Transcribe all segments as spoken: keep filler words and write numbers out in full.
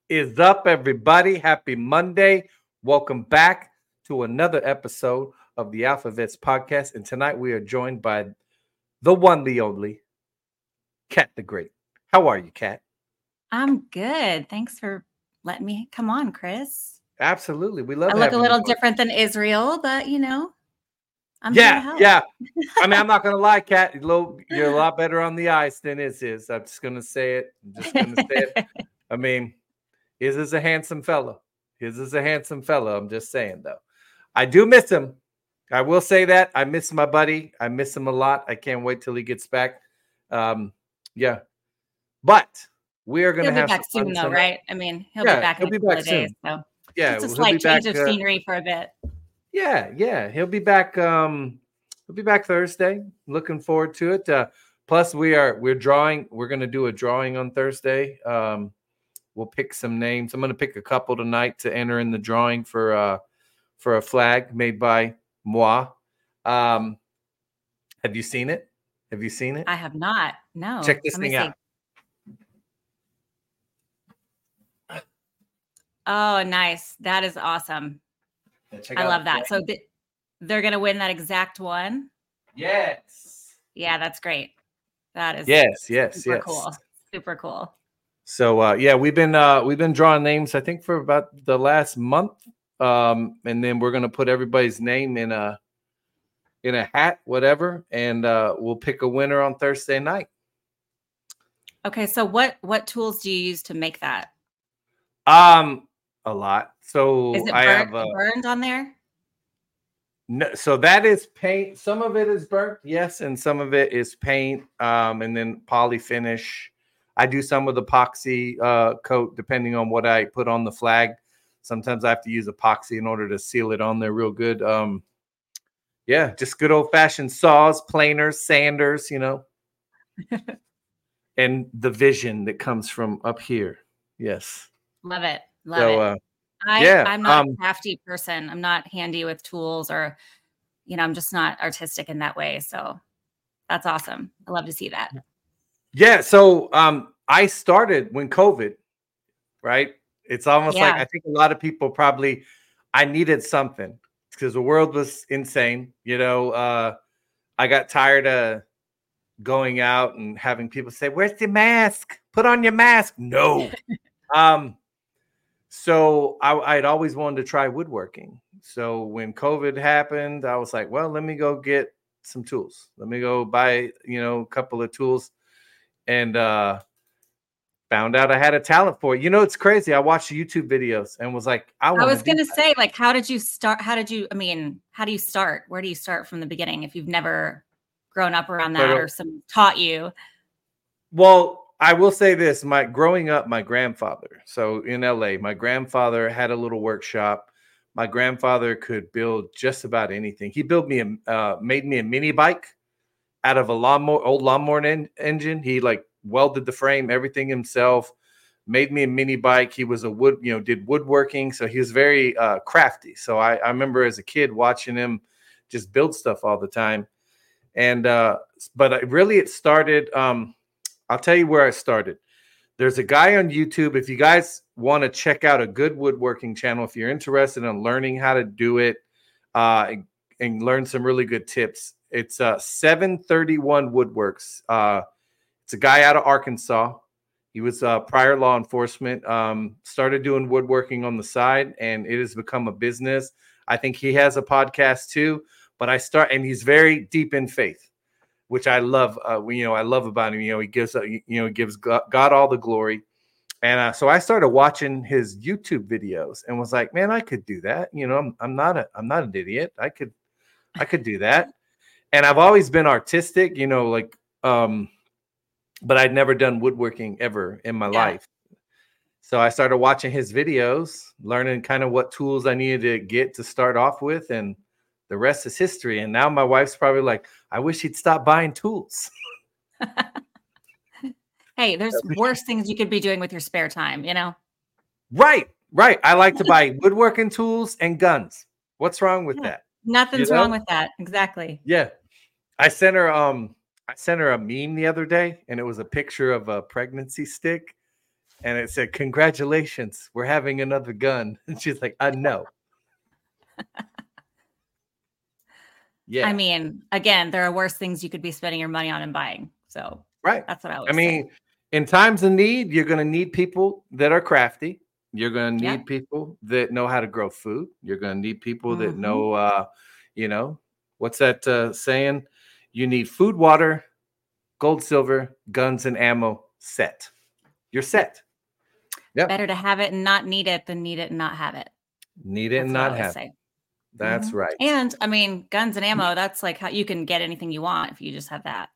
is up, everybody? Happy Monday. Welcome back to another episode of the Alphavets podcast. And tonight we are joined by the one, the only, Kat the Great. How are you, Kat? I'm good. Thanks for letting me come on, Chris. Absolutely. We love I look a little you. different than Israel, but you know, I'm yeah, here to help. Yeah. I mean, I'm not gonna lie, Kat. You're a, little, you're a lot better on the ice than Iz is. I'm just gonna say it. I'm just gonna say it. I mean, Iz is a handsome fella. Iz is a handsome fella. I'm just saying, though. I do miss him. I will say that. I miss my buddy. I miss him a lot. I can't wait till he gets back. Um, yeah. But we are going to have He'll be back soon, though, tonight. Right? I mean, he'll yeah, be back he'll in a be couple back of soon. days. So yeah, it's a well, slight change back, of scenery uh, for a bit. Yeah, yeah. He'll be back. Um, he'll be back Thursday. Looking forward to it. Uh, plus, we are we're drawing. We're going to do a drawing on Thursday. Um, We'll pick some names. I'm going to pick a couple tonight to enter in the drawing for uh for a flag made by moi. Um, have you seen it? Have you seen it? I have not. No. Check this thing out. Oh, nice. That is awesome. I love that. So th- they're going to win that exact one? Yes. Yeah, that's great. That is yes, yes, super yes. cool. Super cool. So uh, yeah, we've been uh, we've been drawing names, I think, for about the last month, um, and then we're gonna put everybody's name in a in a hat, whatever, and uh, we'll pick a winner on Thursday night. Okay, so what what tools do you use to make that? Um, a lot. So is it I burnt, have uh, burned on there? No, so that is paint. Some of it is burnt, yes, and some of it is paint, um, and then poly finish. I do some with epoxy uh, coat, depending on what I put on the flag. Sometimes I have to use epoxy in order to seal it on there real good. Um, yeah, just good old fashioned saws, planers, sanders, you know, and the vision that comes from up here. Yes, love it, love so, it. Uh, I, yeah, I'm not um, a crafty person. I'm not handy with tools, or you know, I'm just not artistic in that way. So that's awesome. I love to see that. Yeah, so um, I started when COVID, right? It's almost yeah. like I think a lot of people probably, I needed something because the world was insane. You know, uh, I got tired of going out and having people say, "Where's the mask? Put on your mask." No. um, so I, I'd always wanted to try woodworking. So when COVID happened, I was like, well, let me go get some tools. Let me go buy, you know, a couple of tools. And uh, found out I had a talent for it. You know, it's crazy. I watched YouTube videos and was like, I, I was going to that. say, like, how did you start? How did you, I mean, how do you start? Where do you start from the beginning if you've never grown up around that or someone taught you? Well, I will say this. My growing up, my grandfather, so in L A, my grandfather had a little workshop. My grandfather could build just about anything. He built me a, uh, made me a mini bike out of a lawnmower, old lawnmower en- engine. He like welded the frame, everything himself, made me a mini bike. He was a wood, you know, did woodworking. So he was very uh, crafty. So I, I remember as a kid watching him just build stuff all the time. And, uh, but I, really it started, um, I'll tell you where I started. There's a guy on YouTube. If you guys want to check out a good woodworking channel, if you're interested in learning how to do it uh, and, and learn some really good tips, it's uh, seven thirty-one Woodworks. Uh, it's a guy out of Arkansas. He was uh, prior law enforcement, um, started doing woodworking on the side, and it has become a business. I think he has a podcast too, but I start, and he's very deep in faith, which I love. Uh, you know, I love about him. You know, he gives, uh, you know, he gives God, God all the glory. And uh, so I started watching his YouTube videos and was like, man, I could do that. You know, I'm, I'm not a, I'm not an idiot. I could, I could do that. And I've always been artistic, you know, like, um, but I'd never done woodworking ever in my yeah. life. So I started watching his videos, learning kind of what tools I needed to get to start off with. And the rest is history. And now my wife's probably like, I wish he'd stop buying tools. Hey, there's worse things you could be doing with your spare time, you know? Right, right. I like to buy woodworking tools and guns. What's wrong with yeah. that? Nothing's you know? wrong with that. Exactly. Yeah. I sent her um I sent her a meme the other day, and it was a picture of a pregnancy stick. and it said, "Congratulations, we're having another gun." And she's like, "I know." Yeah. I mean, again, there are worse things you could be spending your money on and buying. So right. That's what I would I say. mean, in times of need, you're going to need people that are crafty. You're going to need Yep. people that know how to grow food. You're going to need people Mm-hmm. that know, uh, you know, what's that uh, saying? You need food, water, gold, silver, guns, and ammo set. You're set. Yep. Better to have it and not need it than need it and not have it. Need it That's and not have say. it. That's mm-hmm. right. And I mean, guns and ammo, that's like how you can get anything you want if you just have that.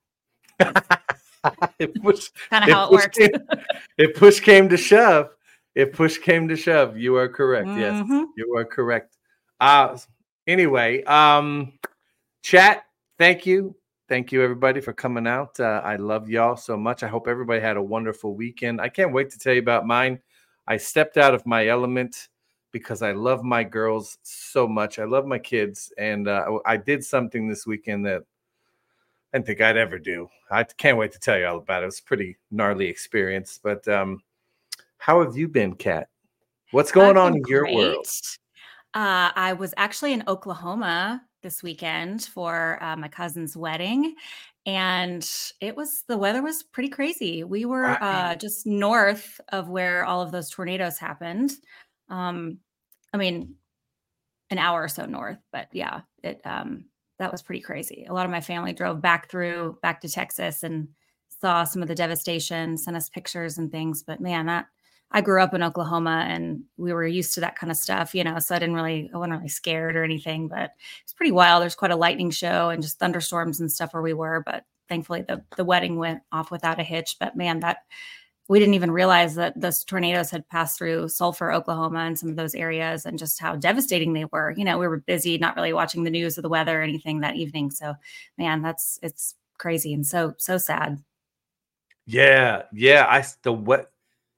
It was kind of how it works. Came, if push came to shove, if push came to shove, you are correct. Mm-hmm. Yes, you are correct. Uh, anyway, um, chat, thank you. Thank you, everybody, for coming out. Uh, I love y'all so much. I hope everybody had a wonderful weekend. I can't wait to tell you about mine. I stepped out of my element because I love my girls so much. I love my kids. And uh, I did something this weekend that I didn't think I'd ever do. I can't wait to tell you all about it. It was a pretty gnarly experience. But um, how have you been, Kat? What's going on in your great. world? Uh, I was actually in Oklahoma this weekend for uh, my cousin's wedding, and it was the weather was pretty crazy. We were uh, just north of where all of those tornadoes happened. Um, I mean, an hour or so north, but yeah, it um, that was pretty crazy. A lot of my family drove back through back to Texas and saw some of the devastation, sent us pictures and things. But man, that. I grew up in Oklahoma and we were used to that kind of stuff, you know, so I didn't really, I wasn't really scared or anything, but it's pretty wild. There's quite a lightning show and just thunderstorms and stuff where we were, but thankfully the, the wedding went off without a hitch. But man, that we didn't even realize that those tornadoes had passed through Sulphur, Oklahoma and some of those areas and just how devastating they were. You know, we were busy, not really watching the news or the weather or anything that evening. So man, that's, it's crazy and so, so sad. Yeah. Yeah. I, the what,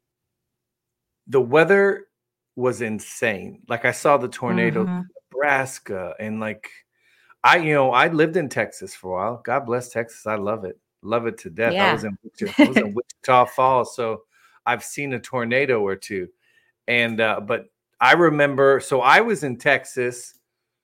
The weather was insane. Like I saw the tornado mm-hmm. in Nebraska and like I, you know, I lived in Texas for a while. God bless Texas. I love it. Love it to death. Yeah. I was in I was in Wichita Falls, so I've seen a tornado or two. And uh, but I remember, so I was in Texas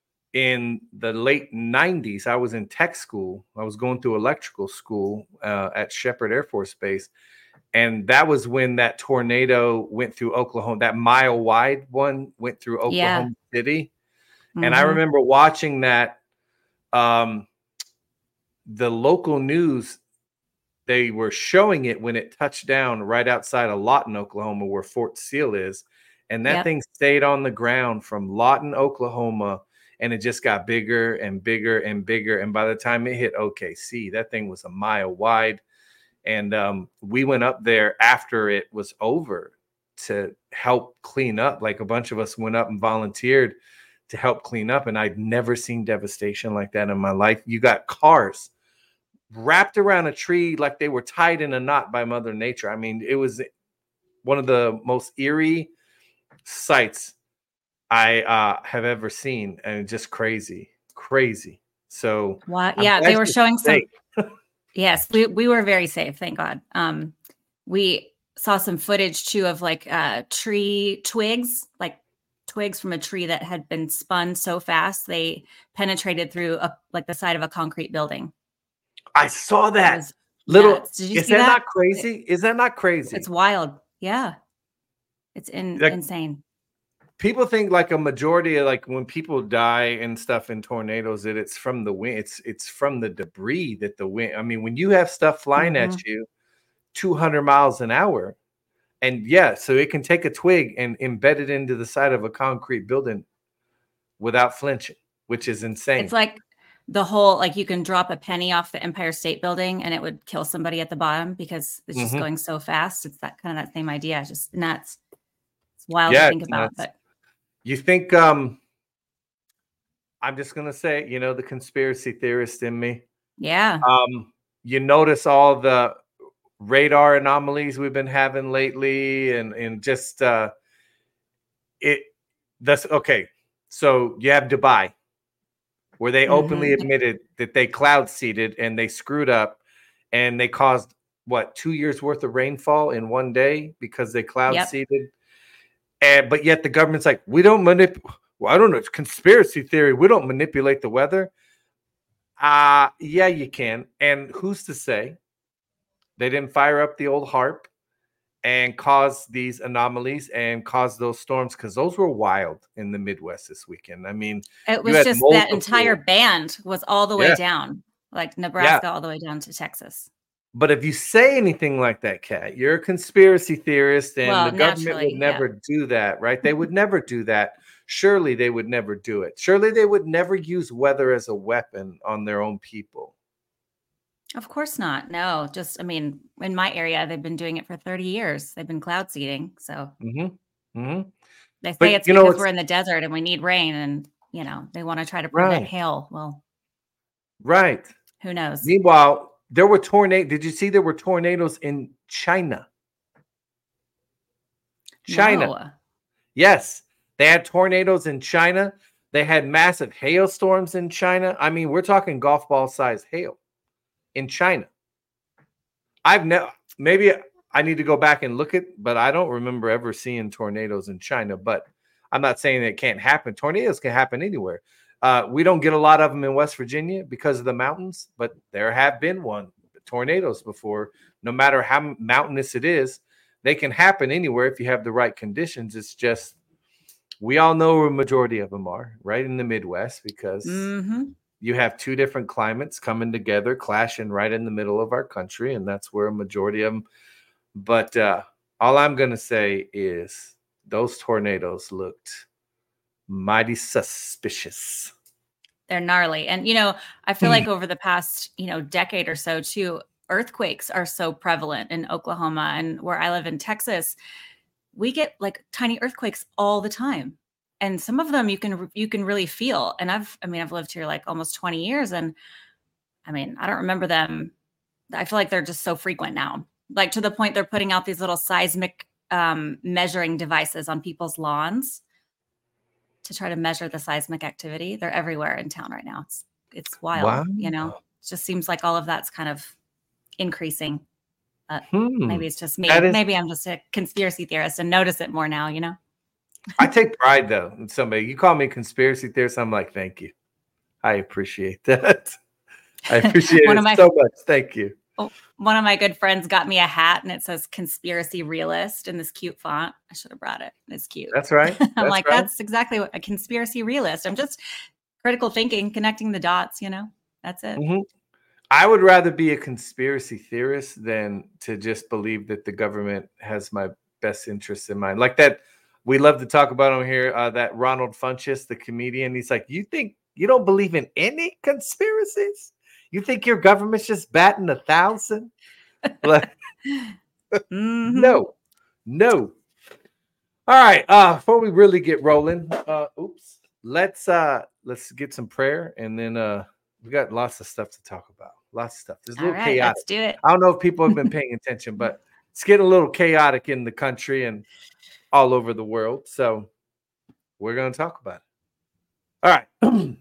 in the late nineties. I was in tech school. I was going through electrical school uh, at Shepherd Air Force Base. And that was when that tornado went through Oklahoma. That mile wide one went through Oklahoma yeah. City. Mm-hmm. And I remember watching that. Um, the local news, they were showing it when it touched down right outside of Lawton, Oklahoma, where Fort Seal is. And that yep. thing stayed on the ground from Lawton, Oklahoma. And it just got bigger and bigger and bigger. And by the time it hit O K C, that thing was a mile wide. And um, we went up there after it was over to help clean up. Like a bunch of us went up and volunteered to help clean up. And I'd never seen devastation like that in my life. You got cars wrapped around a tree like they were tied in a knot by Mother Nature. I mean, it was one of the most eerie sights I uh, have ever seen. And just crazy, crazy. So wow. Yeah, they were showing some. Yes, we, we were very safe, thank God. Um, we saw some footage too of like uh, tree twigs, like twigs from a tree that had been spun so fast they penetrated through a, like the side of a concrete building. I saw that. Was, Little, yeah. Did you is see that, that not crazy? Is that not crazy? It's wild. Yeah, it's in, like, insane. People think like a majority of like when people die and stuff in tornadoes that it's from the wind. It's it's from the debris that the wind. I mean, when you have stuff flying mm-hmm. at you two hundred miles an hour, and yeah, so it can take a twig and embed it into the side of a concrete building without flinching, which is insane. It's like the whole like you can drop a penny off the Empire State Building and it would kill somebody at the bottom because it's just mm-hmm. going so fast. It's that kind of that same idea. It's just nuts. It's wild yeah, to think about, nuts. But. You think, um, I'm just going to say, you know, the conspiracy theorist in me. Yeah. Um, you notice all the radar anomalies we've been having lately and, and just uh, it. That's okay. So you have Dubai where they mm-hmm. openly admitted that they cloud seeded and they screwed up and they caused what, two years worth of rainfall in one day because they cloud Yep. seeded. And but yet the government's like, we don't manipulate. Well, I don't know. It's conspiracy theory. We don't manipulate the weather. Uh, yeah, you can. And who's to say they didn't fire up the old HAARP and cause these anomalies and cause those storms? Because those were wild in the Midwest this weekend. I mean, it was just multiple, that entire band was all the way yeah. down, like Nebraska yeah. all the way down to Texas. But if you say anything like that, Kat, you're a conspiracy theorist, and well, the government would never yeah. do that, right? They would never do that. Surely they would never do it. Surely they would never use weather as a weapon on their own people. Of course not. No, just, I mean, in my area, they've been doing it for thirty years. They've been cloud seeding. So mm-hmm. Mm-hmm. they say but, it's you because know, it's, we're in the desert and we need rain, and, you know, they want to try to prevent right. hail. Well, right. Who knows? Meanwhile, there were tornadoes. Did you see there were tornadoes in China? China. No. Yes. They had tornadoes in China. They had massive hailstorms in China. I mean, we're talking golf ball size hail in China. I've never, maybe I need to go back and look at, but I don't remember ever seeing tornadoes in China. But I'm not saying it can't happen. Tornadoes can happen anywhere. Uh, we don't get a lot of them in West Virginia because of the mountains, but there have been one tornadoes before. No matter how mountainous it is, they can happen anywhere if you have the right conditions. It's just, we all know where a majority of them are right in the Midwest, because mm-hmm. you have two different climates coming together, clashing right in the middle of our country, and that's where a majority of them. But uh, all I'm going to say is those tornadoes looked mighty suspicious. They're gnarly. And, you know, I feel like over the past, you know, decade or so too, earthquakes are so prevalent in Oklahoma, and where I live in Texas, we get like tiny earthquakes all the time. And some of them you can, you can really feel. And I've, I mean, I've lived here like almost twenty years, and I mean, I don't remember them. I feel like they're just so frequent now, like to the point they're putting out these little seismic um, measuring devices on people's lawns to try to measure the seismic activity. They're everywhere in town right now. It's it's wild, wow. You know, it just seems like all of that's kind of increasing. Uh, hmm. Maybe it's just me. Is, maybe I'm just a conspiracy theorist and notice it more now, you know? I take pride though in somebody. You call me a conspiracy theorist, I'm like, thank you. I appreciate that. I appreciate it my, so much. Thank you. One of my good friends got me a hat and it says conspiracy realist in this cute font. I should have brought it. It's cute. That's right. That's I'm like, right. that's exactly what a conspiracy realist. I'm just critical thinking, connecting the dots, you know, that's it. Mm-hmm. I would rather be a conspiracy theorist than to just believe that the government has my best interests in mind. Like that, we love to talk about on here, uh, that Ronald Funches, the comedian. He's like, you think you don't believe in any conspiracies? You think your government's just batting a thousand? Like, mm-hmm. No, no. All right. Uh, before we really get rolling, uh, oops, let's uh, let's get some prayer, and then uh, we got lots of stuff to talk about. Lots of stuff. There's a little right, chaotic. Let's do it. I don't know if people have been paying attention, but it's getting a little chaotic in the country and all over the world. So we're going to talk about it. All right.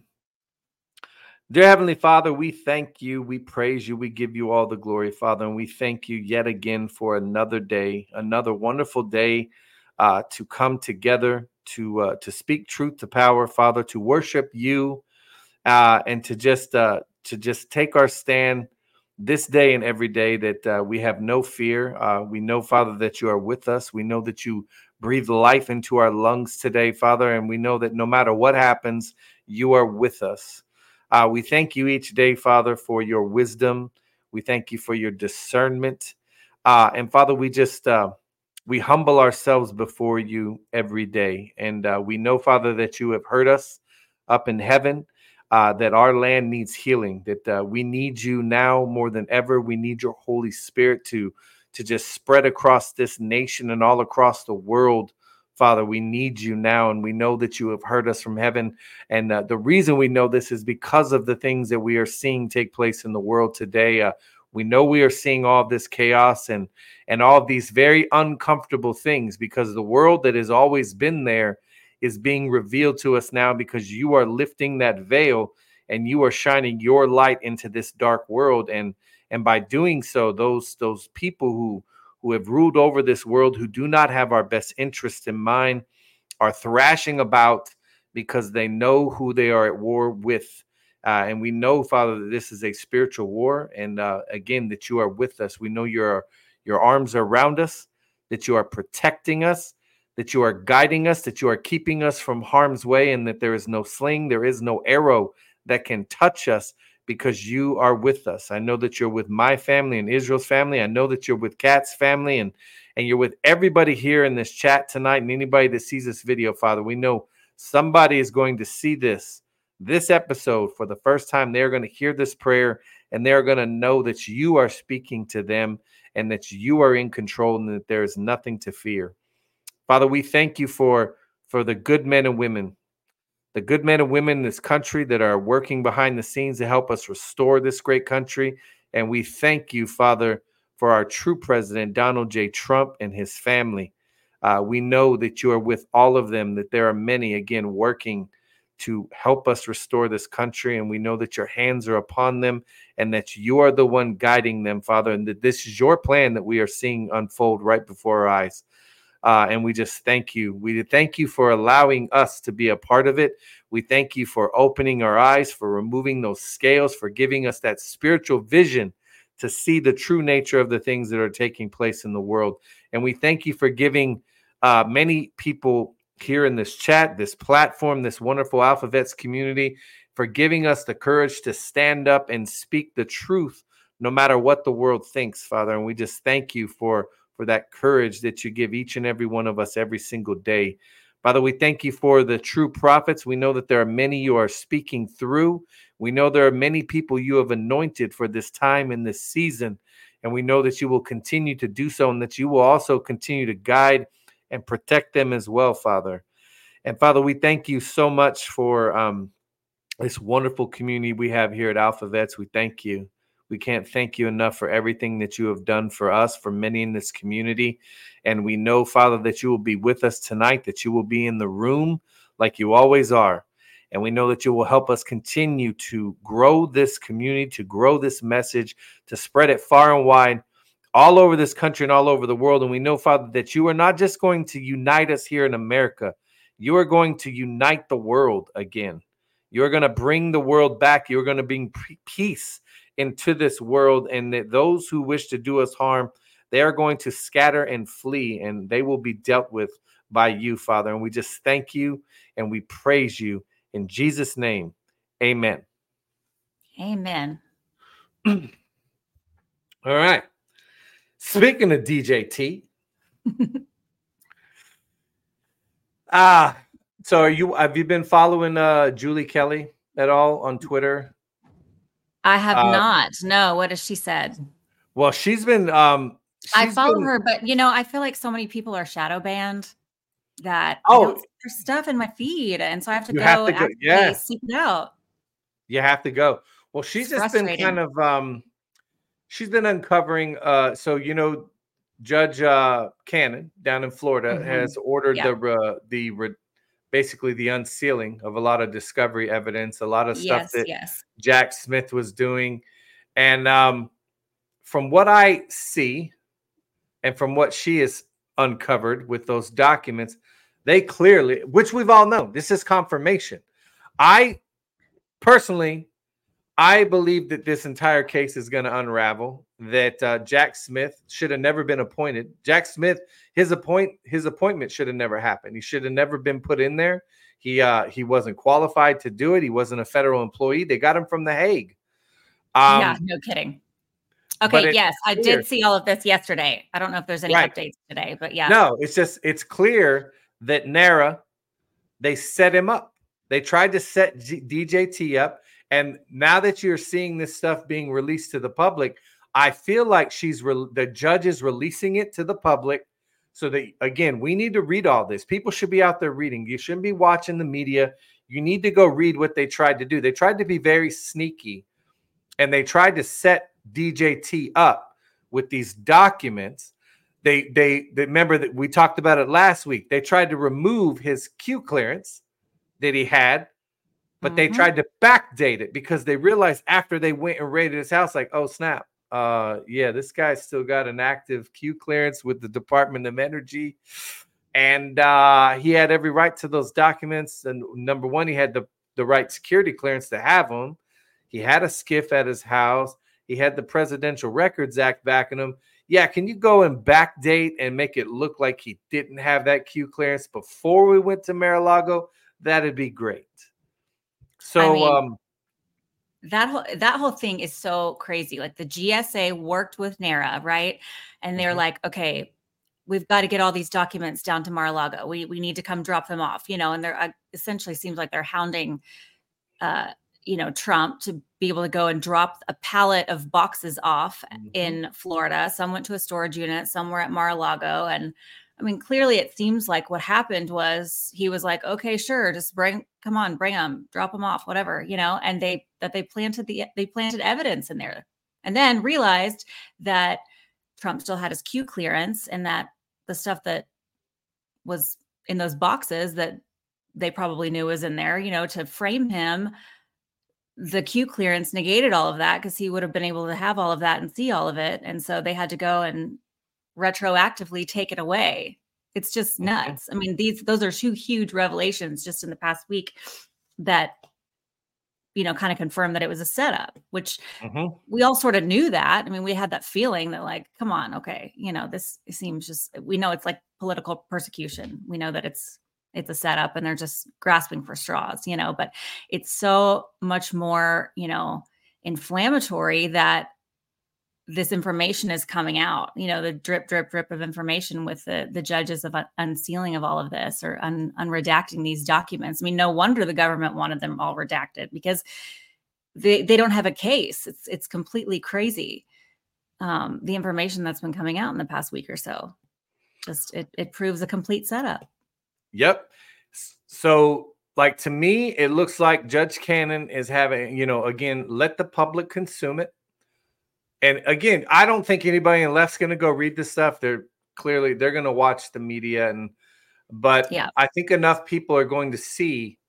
Dear Heavenly Father, we thank you. We praise you. We give you all the glory, Father. And we thank you yet again for another day, another wonderful day uh, to come together, to uh, to speak truth to power, Father, to worship you, uh, and to just uh, to just take our stand this day and every day, that uh, we have no fear. Uh, we know, Father, that you are with us. We know that you breathe life into our lungs today, Father. And we know that no matter what happens, you are with us. Uh, we thank you each day, Father, for your wisdom. We thank you for your discernment. Uh, and Father, we just, uh, we humble ourselves before you every day. And uh, we know, Father, that you have heard us up in heaven, uh, that our land needs healing, that uh, we need you now more than ever. We need your Holy Spirit to, to just spread across this nation and all across the world. Father, we need you now, and we know that you have heard us from heaven. And uh, the reason we know this is because of the things that we are seeing take place in the world today. Uh, we know we are seeing all of this chaos and, and all of these very uncomfortable things, because the world that has always been there is being revealed to us now, because you are lifting that veil and you are shining your light into this dark world. And, And by doing so, those those people who who have ruled over this world, who do not have our best interest in mind, are thrashing about because they know who they are at war with. Uh, and we know, Father, that this is a spiritual war. And uh, again, that you are with us. We know your, your arms are around us, that you are protecting us, that you are guiding us, that you are keeping us from harm's way, and that there is no sling, there is no arrow that can touch us, because you are with us. I know that you're with my family and Israel's family. I know that you're with Kat's family, and, and you're with everybody here in this chat tonight, and anybody that sees this video, Father. We know somebody is going to see this, this episode for the first time. They're going to hear this prayer, and they're going to know that you are speaking to them, and that you are in control, and that there is nothing to fear. Father, we thank you for, for the good men and women, the good men and women in this country that are working behind the scenes to help us restore this great country. And we thank you, Father, for our true president, Donald J. Trump, and his family. Uh, we know that you are with all of them, that there are many, again, working to help us restore this country. And we know that your hands are upon them, and that you are the one guiding them, Father, and that this is your plan that we are seeing unfold right before our eyes. Uh, and we just thank you. We thank you for allowing us to be a part of it. We thank you for opening our eyes, for removing those scales, for giving us that spiritual vision to see the true nature of the things that are taking place in the world. And we thank you for giving uh, many people here in this chat, this platform, this wonderful Alphavets community, for giving us the courage to stand up and speak the truth, no matter what the world thinks, Father. And we just thank you for for that courage that you give each and every one of us every single day. Father, we thank you for the true prophets. We know that there are many you are speaking through. We know there are many people you have anointed for this time and this season. And we know that you will continue to do so, and that you will also continue to guide and protect them as well, Father. And Father, we thank you so much for um, this wonderful community we have here at Alphavets. We thank you. We can't thank you enough for everything that you have done for us, for many in this community. And we know, Father, that you will be with us tonight, that you will be in the room like you always are. And we know that you will help us continue to grow this community, to grow this message, to spread it far and wide, all over this country and all over the world. And we know, Father, that you are not just going to unite us here in America. You are going to unite the world again. You're going to bring the world back. You're going to bring peace into this world, and that those who wish to do us harm, they are going to scatter and flee, and they will be dealt with by you, Father. And we just thank you and we praise you in Jesus' name. Amen. Amen. All right. Speaking of D J T, ah, so are you? Have you been following uh, Julie Kelly at all on Twitter? I have uh, not. No. What has she said? Well, she's been. Um, she's I follow been, her, but you know, I feel like so many people are shadow banned that oh, I don't see their stuff in my feed, and so I have to you go have to and go, yeah. seek it out. You have to go. Well, she's It's just been kind of. Um, she's been uncovering. Uh, so you know, Judge uh, Cannon down in Florida mm-hmm. has ordered yeah. the uh, the. Re- basically the unsealing of a lot of discovery evidence, a lot of stuff yes, that yes. Jack Smith was doing. And um, from what I see and from what she has uncovered with those documents, they clearly, which we've all known, this is confirmation. I personally, I believe that this entire case is going to unravel, that uh, Jack Smith should have never been appointed. Jack Smith, his appoint his appointment should have never happened. He should have never been put in there. He uh, he wasn't qualified to do it. He wasn't a federal employee. They got him from The Hague. Um, yeah, no kidding. Okay, yes, I clear. did see all of this yesterday. I don't know if there's any right. updates today, but yeah. No, it's just, it's clear that NARA, they set him up. They tried to set G- D J T up. And now that you're seeing this stuff being released to the public, I feel like she's re- the judge is releasing it to the public so that, again, we need to read all this. People should be out there reading. You shouldn't be watching the media. You need to go read what they tried to do. They tried to be very sneaky, and they tried to set D J T up with these documents. They, they, they remember that we talked about it last week. They tried to remove his Q clearance that he had. But mm-hmm. they tried to backdate it because they realized after they went and raided his house, like, oh, snap, Uh, yeah, this guy's still got an active Q clearance with the Department of Energy. And uh, he had every right to those documents. And number one, he had the, the right security clearance to have them. He had a skiff at his house. He had the Presidential Records Act backing him. Yeah, can you go and backdate and make it look like he didn't have that Q clearance before we went to Mar-a-Lago? That'd be great. So I mean, um, that whole that whole thing is so crazy. Like the G S A worked with NARA, right? And they're mm-hmm. like, okay, we've got to get all these documents down to Mar-a-Lago. We we need to come drop them off, you know. And they're uh, essentially seems like they're hounding, uh, you know, Trump to be able to go and drop a pallet of boxes off mm-hmm. in Florida. Some went to a storage unit, some were at Mar-a-Lago, and I mean, clearly it seems like what happened was he was like, okay, sure, just bring, come on, bring them, drop them off, whatever, you know, and they, that they planted the, they planted evidence in there and then realized that Trump still had his Q clearance and that the stuff that was in those boxes that they probably knew was in there, you know, to frame him, the Q clearance negated all of that because he would have been able to have all of that and see all of it. And so they had to go and retroactively take it away. It's just nuts. I mean, these those are two huge revelations just in the past week that, you know, kind of confirmed that it was a setup, which mm-hmm. we all sort of knew that. I mean, we had that feeling that like, come on, okay, you know, this seems just, we know it's like political persecution. We know that it's it's a setup and they're just grasping for straws, you know, but it's so much more, you know, inflammatory that this information is coming out, you know, the drip, drip, drip of information with the, the judges of unsealing of all of this or un, unredacting these documents. I mean, no wonder the government wanted them all redacted because they, they don't have a case. It's, it's completely crazy. Um, the information that's been coming out in the past week or so, just, it, it proves a complete setup. Yep. So like, to me, it looks like Judge Cannon is having, you know, again, let the public consume it. And again, I don't think anybody in left's going to go read this stuff. They're clearly, they're going to watch the media. And, but yeah. I think enough people are going to see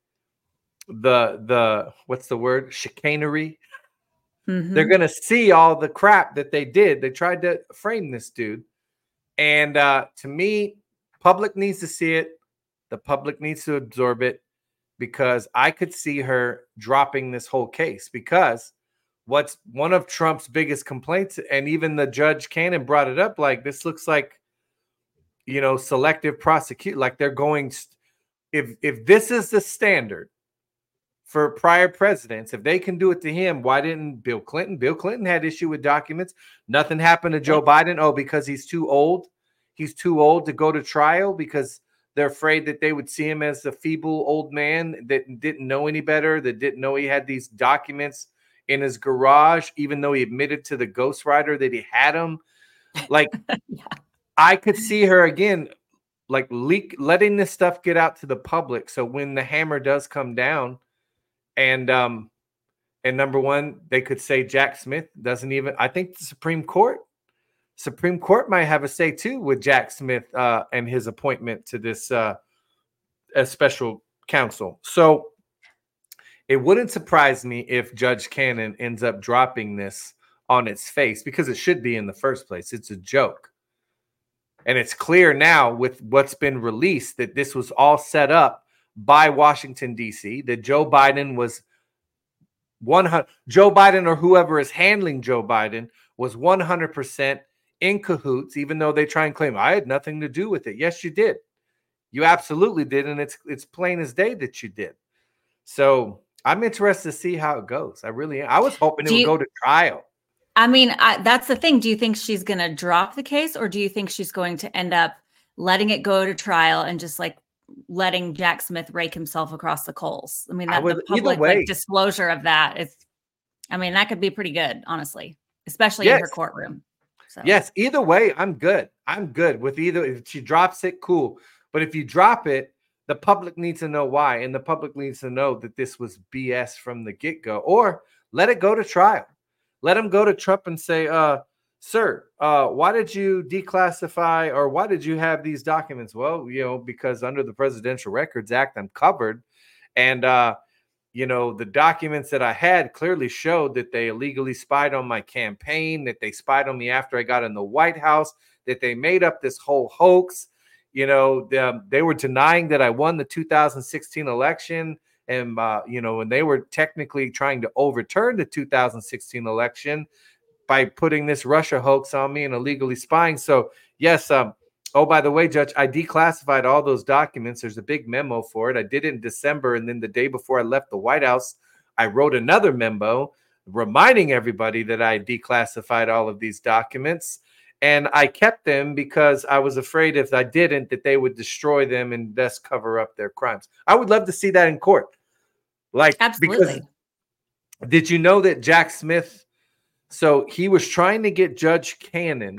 the, the, what's the word? Chicanery. Mm-hmm. They're going to see all the crap that they did. They tried to frame this dude. And uh, to me, public needs to see it. The public needs to absorb it because I could see her dropping this whole case because what's one of Trump's biggest complaints, and even the Judge Cannon brought it up, like this looks like, you know, selective prosecute, like they're going, if if this is the standard for prior presidents, if they can do it to him, why didn't Bill Clinton? Bill Clinton had issue with documents. Nothing happened to Joe Biden. Oh, because he's too old. He's too old to go to trial because they're afraid that they would see him as a feeble old man that didn't know any better, that didn't know he had these documents in his garage, even though he admitted to the ghostwriter that he had them. Like, yeah. I could see her again, like leak, letting this stuff get out to the public. So when the hammer does come down, and um, and number one, they could say Jack Smith doesn't even. I think the Supreme Court, Supreme Court might have a say too with Jack Smith uh, and his appointment to this uh, a special counsel. So it wouldn't surprise me if Judge Cannon ends up dropping this on its face because it should be in the first place. It's a joke. And it's clear now with what's been released that this was all set up by Washington, D C, that Joe Biden was one hundred Joe Biden or whoever is handling Joe Biden was one hundred percent in cahoots, even though they try and claim I had nothing to do with it. Yes, you did. You absolutely did. And it's it's plain as day that you did. So I'm interested to see how it goes. I really am. I was hoping it would go to trial. I mean, I, that's the thing. Do you think she's going to drop the case or do you think she's going to end up letting it go to trial and just like letting Jack Smith rake himself across the coals? I mean, that I would, the public like, disclosure of that is, I mean, that could be pretty good, honestly, especially yes. in her courtroom. So. Yes. Either way, I'm good. I'm good with either. If she drops it, cool. But if you drop it, the public needs to know why. And the public needs to know that this was B S from the get-go. Or let it go to trial. Let him go to Trump and say, uh, sir, uh, why did you declassify or why did you have these documents? Well, you know, because under the Presidential Records Act, I'm covered. And uh, you know, the documents that I had clearly showed that they illegally spied on my campaign, that they spied on me after I got in the White House, that they made up this whole hoax. You know, the, they were denying that I won the two thousand sixteen election. And, uh, you know, when they were technically trying to overturn the two thousand sixteen election by putting this Russia hoax on me and illegally spying. So, yes, um, oh, by the way, Judge, I declassified all those documents. There's a big memo for it. I did it in December, and then the day before I left the White House, I wrote another memo reminding everybody that I declassified all of these documents. And I kept them because I was afraid if I didn't, that they would destroy them and thus cover up their crimes. I would love to see that in court. Like, absolutely. Because did you know that Jack Smith, so he was trying to get Judge Cannon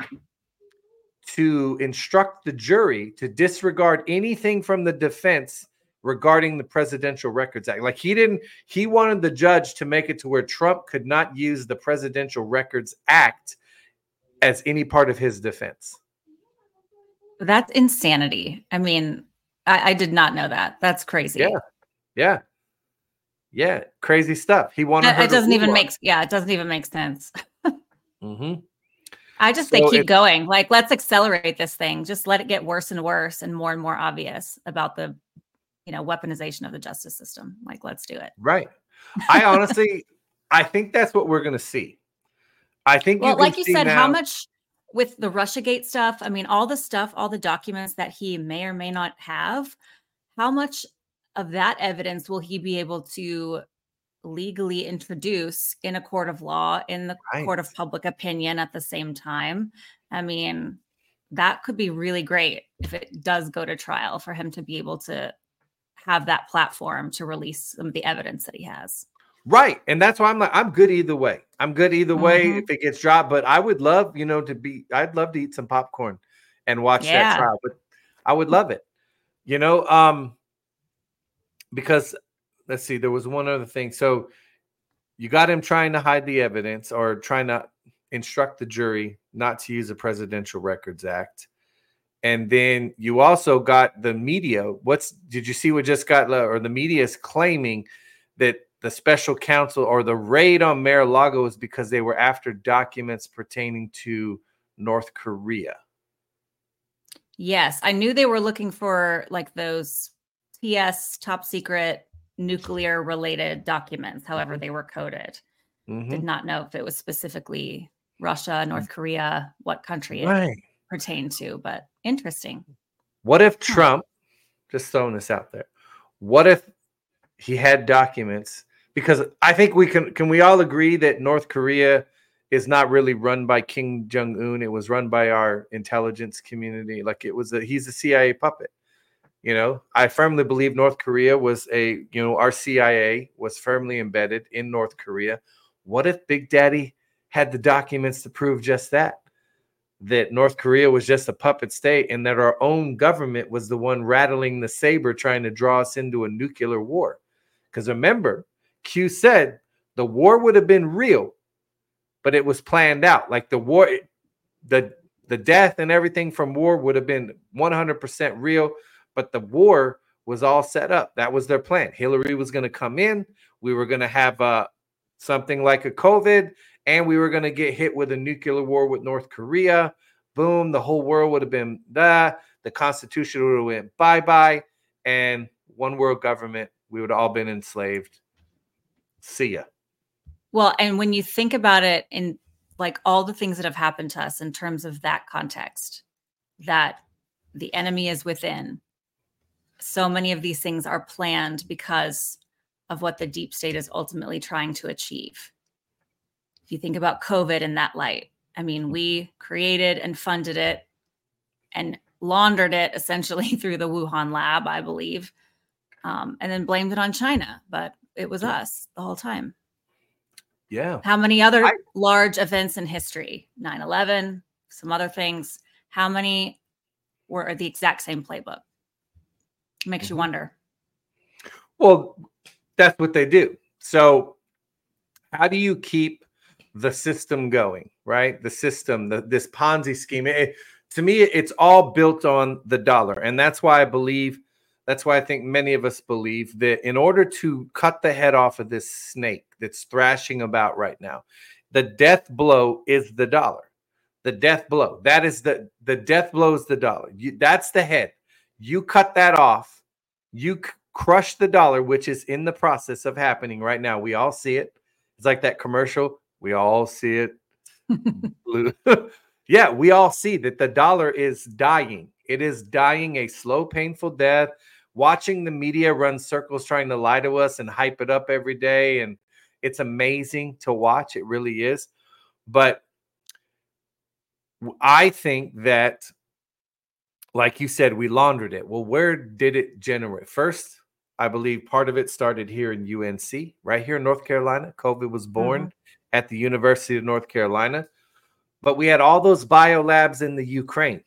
to instruct the jury to disregard anything from the defense regarding the Presidential Records Act. Like he didn't, he wanted the judge to make it to where Trump could not use the Presidential Records Act as any part of his defense. That's insanity. I mean, I, I did not know that. That's crazy. Yeah. Yeah. Yeah. Crazy stuff. He wanted, it, it doesn't even make, yeah, it doesn't even make sense. mm-hmm. I just, so they keep it, going. Like, let's accelerate this thing. Just let it get worse and worse and more and more obvious about the, you know, weaponization of the justice system. Like, let's do it. Right. I honestly, I think that's what we're going to see. I think, well, you like you said, now, how much with the Russiagate stuff, I mean, all the stuff, all the documents that he may or may not have, how much of that evidence will he be able to legally introduce in a court of law, in the right. court of public opinion at the same time? I mean, that could be really great if it does go to trial for him to be able to have that platform to release some of the evidence that he has. Right. And that's why I'm like, I'm good either way. I'm good either way Mm-hmm. if it gets dropped, but I would love, you know, to be, I'd love to eat some popcorn and watch yeah. that trial, but I would love it, you know, um, because let's see, there was one other thing. So you got him trying to hide the evidence or trying to instruct the jury not to use the Presidential Records Act. And then you also got the media. What's, did you see what just got, or the media is claiming that the special counsel or the raid on Mar-a-Lago is because they were after documents pertaining to North Korea. Yes. I knew they were looking for like those T S top secret nuclear related documents, however they were coded. Mm-hmm. Did not know if it was specifically Russia, North Korea, what country right. it pertained to, but interesting. What if Trump, huh. just throwing this out there, what if he had documents? Because I think we can, can we all agree that North Korea is not really run by Kim Jong-un. It was run by our intelligence community. Like it was a, he's a C I A puppet. You know, I firmly believe North Korea was a, you know, our C I A was firmly embedded in North Korea. What if Big Daddy had the documents to prove just that? That North Korea was just a puppet state and that our own government was the one rattling the saber trying to draw us into a nuclear war. Because remember, Q said the war would have been real, but it was planned out. Like the war, the, the death and everything from war would have been one hundred percent real, but the war was all set up. That was their plan. Hillary was going to come in. We were going to have uh, something like a COVID, and we were going to get hit with a nuclear war with North Korea. Boom, the whole world would have been da. The Constitution would have went bye-bye, and one world government. We would have all been enslaved. See ya. Well, and when you think about it in like all the things that have happened to us in terms of that context, that the enemy is within, so many of these things are planned because of what the deep state is ultimately trying to achieve. If you think about COVID in that light, I mean, we created and funded it and laundered it essentially through the Wuhan lab, I believe, um, and then blamed it on China. But it was us the whole time. Yeah. How many other I, large events in history, nine eleven, some other things, how many were the exact same playbook? It makes mm-hmm. you wonder. Well, that's what they do. So how do you keep the system going, right? The system, the, this Ponzi scheme. It, to me, it's all built on the dollar. And that's why I believe That's why I think many of us believe that in order to cut the head off of this snake that's thrashing about right now, the death blow is the dollar. The death blow. That is the, the death blow is the dollar. You, that's the head. You cut that off. You c- crush the dollar, which is in the process of happening right now. We all see it. It's like that commercial. We all see it. Yeah, we all see that the dollar is dying. It is dying a slow, painful death. Watching the media run circles trying to lie to us and hype it up every day. And it's amazing to watch. It really is. But I think that, like you said, we laundered it. Well, where did it generate? First, I believe part of it started here in U N C, right here in North Carolina. COVID was born mm-hmm. at the University of North Carolina. But we had all those biolabs in the Ukraine.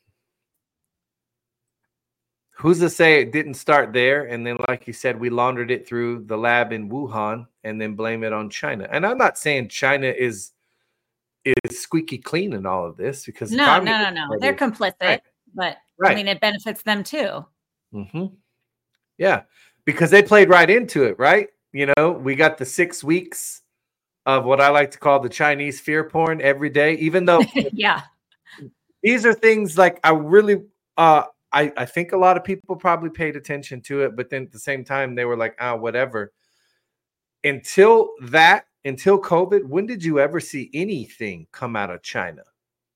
Who's to say it didn't start there? And then, like you said, we laundered it through the lab in Wuhan and then blame it on China. And I'm not saying China is is squeaky clean in all of this, because no, no, no, no. They're complicit, right. but right. I mean, it benefits them too. Mm-hmm. Yeah, because they played right into it, right? You know, we got the six weeks of what I like to call the Chinese fear porn every day, even though yeah, these are things like I really, uh, I, I think a lot of people probably paid attention to it, but then at the same time, they were like, ah, whatever. Until that, until COVID, when did you ever see anything come out of China?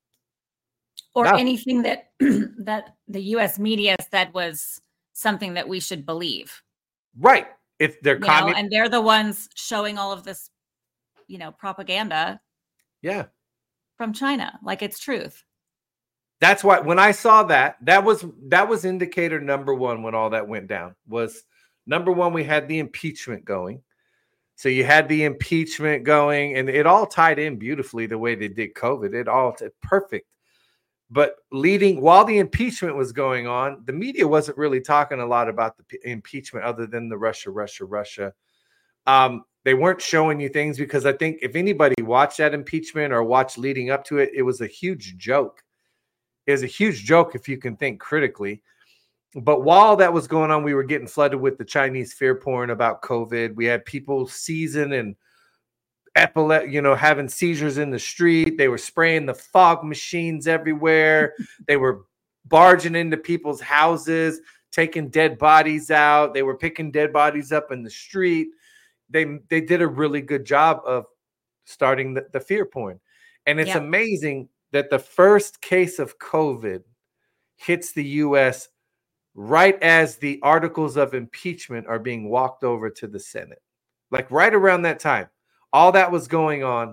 Or Nothing. Anything that that the U S media said was something that we should believe. Right. If they're commun- and they're the ones showing all of this, you know, propaganda. Yeah. From China, like it's truth. That's why when I saw that, that was that was indicator number one when all that went down. Was number one, we had the impeachment going. So you had the impeachment going, and it all tied in beautifully the way they did COVID. It all t- perfect. But leading while the impeachment was going on, the media wasn't really talking a lot about the p- impeachment other than the Russia, Russia, Russia. Um, they weren't showing you things because I think if anybody watched that impeachment or watched leading up to it, it was a huge joke. It was a huge joke if you can think critically. But while that was going on, we were getting flooded with the Chinese fear porn about COVID. We had people seizing and epilepsy, you know, having seizures in the street. They were spraying the fog machines everywhere. They were barging into people's houses, taking dead bodies out. They were picking dead bodies up in the street. They they did a really good job of starting the, the fear porn. And it's yep. amazing that the first case of COVID hits the U S right as the articles of impeachment are being walked over to the Senate. Like right around that time, all that was going on.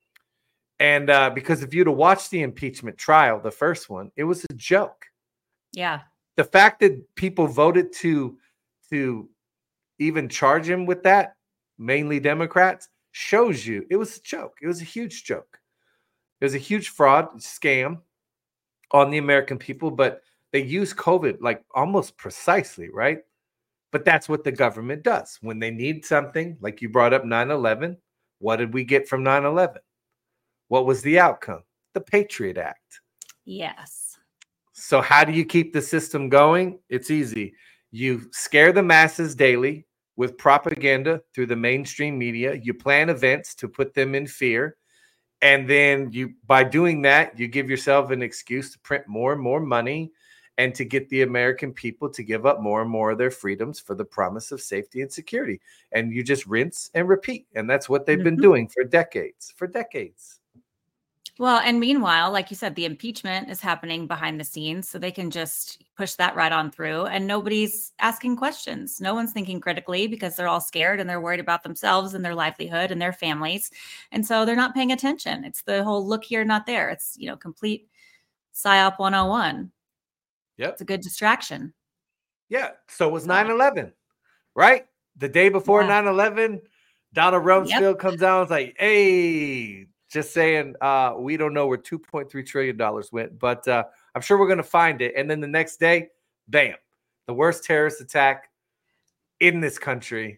And uh, because if you'd have watched the impeachment trial, the first one, it was a joke. Yeah. The fact that people voted to, to even charge him with that, mainly Democrats, shows you it was a joke. It was a huge joke. It was a huge fraud scam on the American people, but they use COVID like almost precisely, right? But that's what the government does. When they need something, like you brought up nine eleven, what did we get from nine eleven? What was the outcome? The Patriot Act. Yes. So how do you keep the system going? It's easy. You scare the masses daily with propaganda through the mainstream media. You plan events to put them in fear. And then you, by doing that, you give yourself an excuse to print more and more money and to get the American people to give up more and more of their freedoms for the promise of safety and security. And you just rinse and repeat. And that's what they've mm-hmm. been doing for decades, for decades. Well, and meanwhile, like you said, the impeachment is happening behind the scenes, so they can just push that right on through and nobody's asking questions. No one's thinking critically because they're all scared and they're worried about themselves and their livelihood and their families. And so they're not paying attention. It's the whole look here, not there. It's, you know, complete PSYOP one oh one. Yep. It's a good distraction. Yeah. So was nine eleven, right? The day before yeah. nine eleven, Donald Rumsfeld yep. comes out and is like, hey, just saying, uh, we don't know where two point three trillion dollars went, but uh, I'm sure we're going to find it. And then the next day, bam, the worst terrorist attack in this country.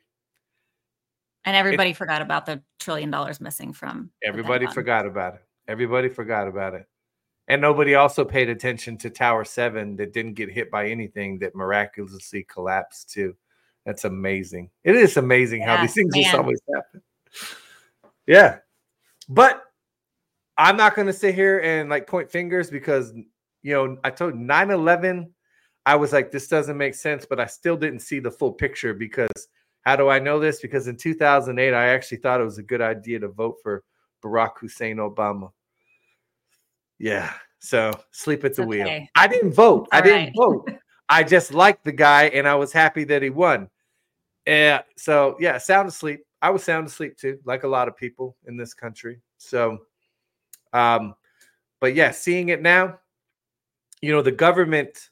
And everybody it, forgot about the trillion dollars missing from. Everybody forgot about it. Everybody forgot about it. And nobody also paid attention to Tower seven that didn't get hit by anything that miraculously collapsed too. That's amazing. It is amazing yeah, how these things man. just always happen. Yeah. But I'm not going to sit here and like point fingers because, you know, I told nine eleven, I was like, this doesn't make sense, but I still didn't see the full picture because how do I know this? Because in two thousand eight, I actually thought it was a good idea to vote for Barack Hussein Obama. Yeah. So sleep at the okay. wheel. I didn't vote. I didn't right. vote. I just liked the guy and I was happy that he won. Yeah. So yeah, sound asleep. I was sound asleep too, like a lot of people in this country. So, um, but yeah, seeing it now, you know, the government,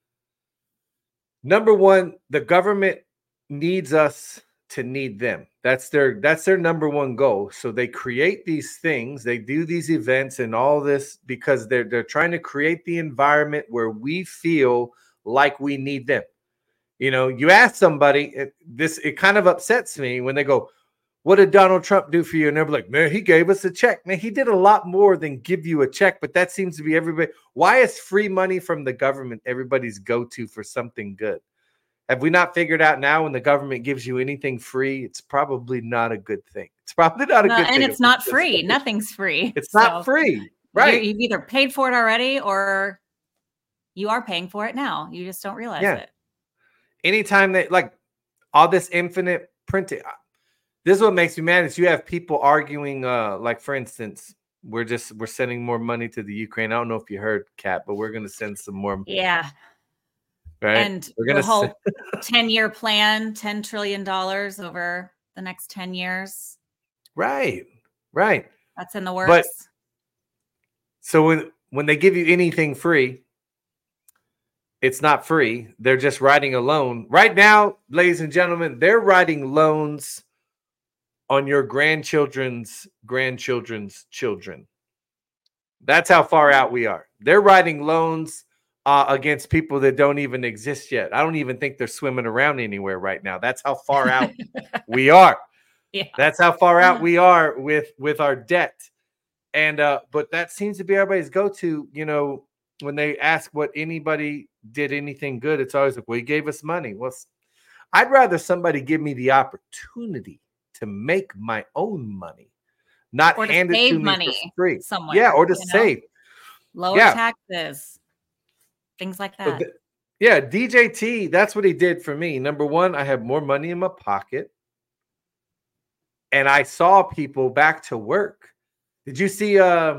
number one, the government needs us to need them. That's their that's their number one goal. So they create these things, they do these events and all this because they're they're trying to create the environment where we feel like we need them. You know, you ask somebody, it, this it kind of upsets me when they go, "What did Donald Trump do for you?" And they're like, "Man, he gave us a check." Man, he did a lot more than give you a check, but that seems to be everybody. Why is free money from the government everybody's go-to for something good? Have we not figured out now when the government gives you anything free, it's probably not a good thing. It's probably not a well, good and thing. And it's not free. Free. Nothing's free. It's so not free. Right. You've either paid for it already or you are paying for it now. You just don't realize yeah. it. Anytime that like all this infinite printing, this is what makes me mad is you have people arguing, uh, like for instance, we're just we're sending more money to the Ukraine. I don't know if you heard, Kat, but we're gonna send some more. Yeah. Right. And we're gonna the whole ten-year plan, ten trillion dollars over the next ten years. Right. Right. That's in the works. But so when when they give you anything free, it's not free. They're just writing a loan. Right now, ladies and gentlemen, they're writing loans on your grandchildren's grandchildren's children. That's how far out we are. They're writing loans uh, against people that don't even exist yet. I don't even think they're swimming around anywhere right now. That's how far out we are. Yeah. That's how far out we are with, with our debt. And uh, but that seems to be everybody's go-to, you know, when they ask what anybody did anything good, it's always like, well, he gave us money. Well, I'd rather somebody give me the opportunity to make my own money, not or to hand save it to money me for free. Somewhere, yeah, or to save. Know? Lower yeah. taxes, things like that. The, yeah, D J T, that's what he did for me. Number one, I have more money in my pocket. And I saw people back to work. Did you see uh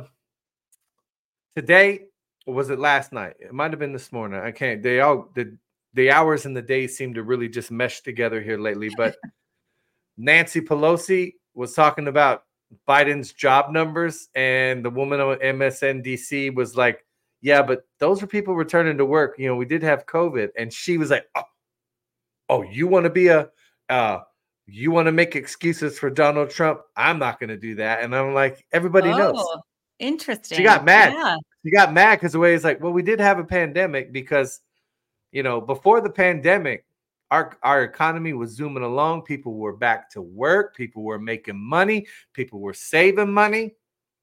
today? Or was it last night? It might have been this morning. I can't. They all the the hours and the days seem to really just mesh together here lately. But Nancy Pelosi was talking about Biden's job numbers, and the woman on M S N B C was like, "Yeah, but those are people returning to work. You know, we did have COVID," and she was like, "Oh, oh you want to be a uh, you want to make excuses for Donald Trump? I'm not going to do that." And I'm like, everybody oh, knows. Interesting. She got mad. Yeah. She got mad because the way it's like, well, we did have a pandemic because, you know, before the pandemic, our, our economy was zooming along. People were back to work. People were making money. People were saving money.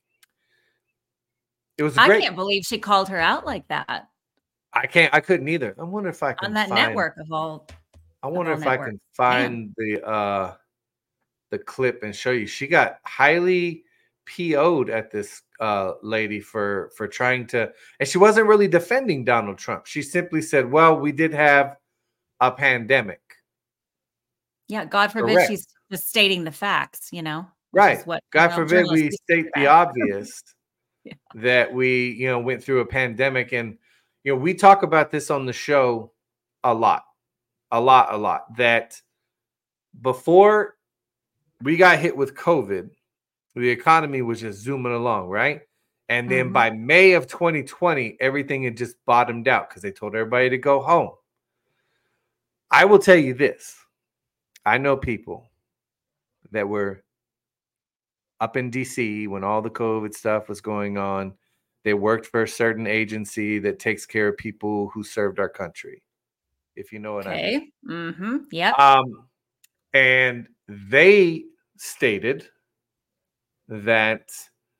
It was great. I can't believe she called her out like that. I can't. I couldn't either. I wonder if I can on that find, network of all. I wonder if networks. I can find Damn. the uh, the clip and show you. She got highly P O'd at this uh, lady for for trying to, and she wasn't really defending Donald Trump. She simply said, "Well, we did have a pandemic." Yeah, God forbid Correct. She's just stating the facts. You know, right? What, God forbid we state the obvious yeah. that we, you know, went through a pandemic, and you know, we talk about this on the show a lot, a lot, a lot. That before we got hit with COVID, the economy was just zooming along, right? And then mm-hmm. by May of twenty twenty, everything had just bottomed out because they told everybody to go home. I will tell you this. I know people that were up in D C when all the COVID stuff was going on. They worked for a certain agency that takes care of people who served our country, if you know what okay. I mean. Mm-hmm. Yeah. Um, and they stated that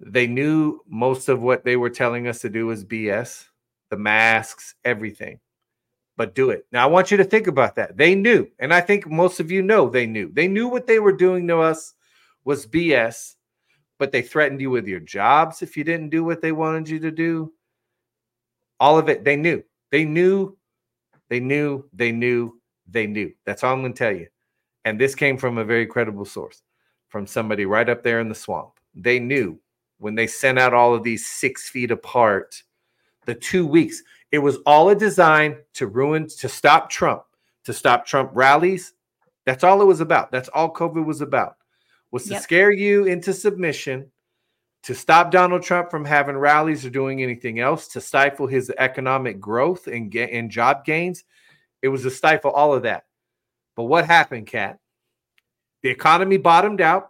They knew most of what they were telling us to do was B S, the masks, everything. But do it. Now, I want you to think about that. They knew, and I think most of you know they knew. They knew what they were doing to us was B S, but they threatened you with your jobs if you didn't do what they wanted you to do. All of it, they knew. They knew, they knew, they knew, they knew. That's all I'm going to tell you. And this came from a very credible source, from somebody right up there in the swamp. They knew when they sent out all of these six feet apart, the two weeks, it was all a design to ruin, to stop Trump, to stop Trump rallies. That's all it was about. That's all COVID was about, was to Yep. scare you into submission, to stop Donald Trump from having rallies or doing anything else, to stifle his economic growth and, ga- and job gains. It was to stifle all of that. But what happened, Kat? The economy bottomed out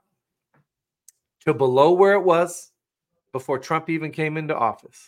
to below where it was before Trump even came into office.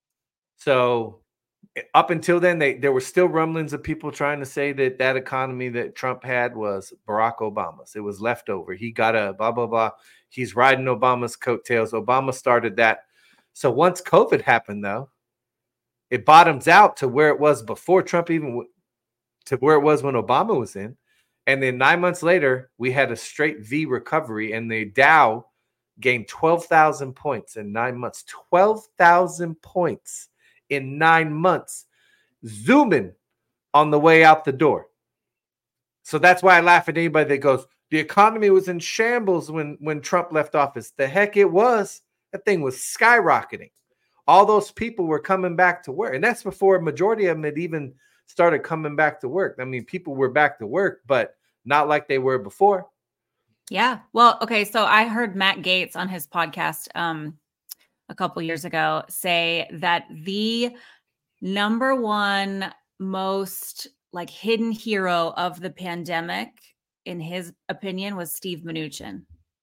So up until then, they there were still rumblings of people trying to say that that economy that Trump had was Barack Obama's. It was leftover. He got a blah, blah, blah. He's riding Obama's coattails. Obama started that. So once COVID happened, though, it bottoms out to where it was before Trump even, to where it was when Obama was in. And then nine months later, we had a straight V recovery, and the Dow gained twelve thousand points in nine months. twelve thousand points in nine months, zooming on the way out the door. So that's why I laugh at anybody that goes, the economy was in shambles when, when Trump left office. The heck it was. That thing was skyrocketing. All those people were coming back to work. And that's before a majority of them had even started coming back to work. I mean, people were back to work, but not like they were before. Yeah. Well, okay. So I heard Matt Gaetz on his podcast um, a couple years ago say that the number one most like hidden hero of the pandemic, in his opinion, was Steve Mnuchin.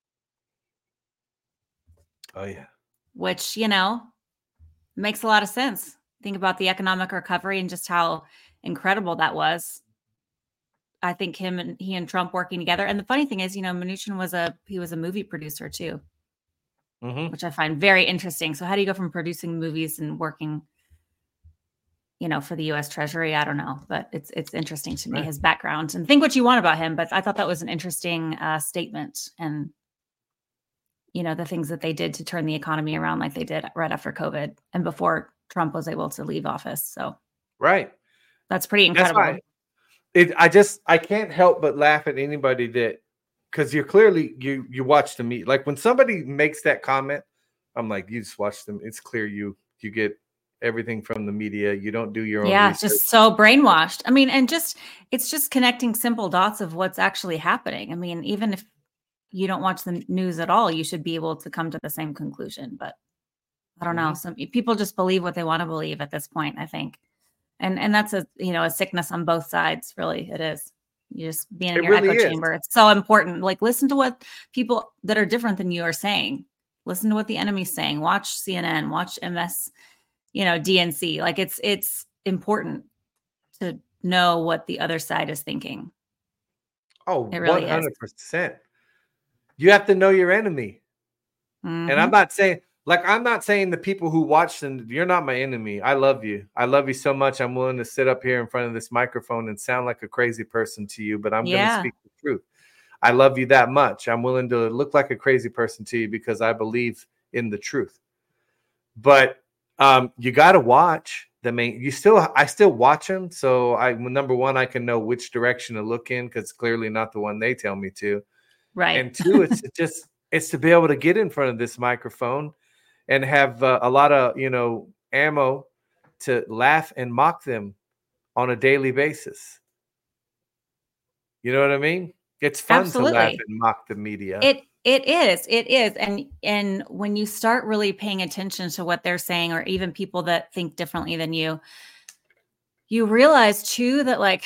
Oh, yeah. Which, you know, makes a lot of sense. Think about the economic recovery and just how incredible that was. I think him and he and Trump working together. And the funny thing is, you know, Mnuchin was a he was a movie producer too, Mm-hmm. which I find very interesting. So how do you go from producing movies and working, you know, for the U S Treasury? I don't know, but it's it's interesting to me, Right. his background, and think what you want about him. But I thought that was an interesting uh, statement, and you know, the things that they did to turn the economy around, like they did right after COVID and before Trump was able to leave office. So Right. that's pretty That's incredible. why it, I just, I can't help but laugh at anybody that, because you're clearly, you you watch the meet. Like when somebody makes that comment, I'm like, you just watch them. It's clear you you get everything from the media. You don't do your own Yeah, it's research. just so brainwashed. I mean, and just it's just connecting simple dots of what's actually happening. I mean, even if you don't watch the news at all, you should be able to come to the same conclusion. But I don't know. Mhm. Some people just believe what they want to believe at this point, I think. And and that's a you know a sickness on both sides, really. It is. You just being in It your really echo is. chamber. It's so important. Like listen to what people that are different than you are saying. Listen to what the enemy's saying. Watch C N N, watch M S, you know, D N C. Like it's it's important to know what the other side is thinking. Oh, It really one is. hundred percent. You have to know your enemy. And I'm Mhm. not saying, like, I'm not saying the people who watch them, you're not my enemy. I love you. I love you so much. I'm willing to sit up here in front of this microphone and sound like a crazy person to you, but I'm going to Yeah. speak the truth. I love you that much. I'm willing to look like a crazy person to you because I believe in the truth. But um, you got to watch the main. You still, I still watch them. So I, number one, I can know which direction to look in because clearly not the one they tell me to. Right. And two, it's just it's to be able to get in front of this microphone and have uh, a lot of you know ammo to laugh and mock them on a daily basis. You know what I mean? It's fun to laugh Absolutely. and mock the media. It it is. It is. And and when you start really paying attention to what they're saying, or even people that think differently than you, you realize too that like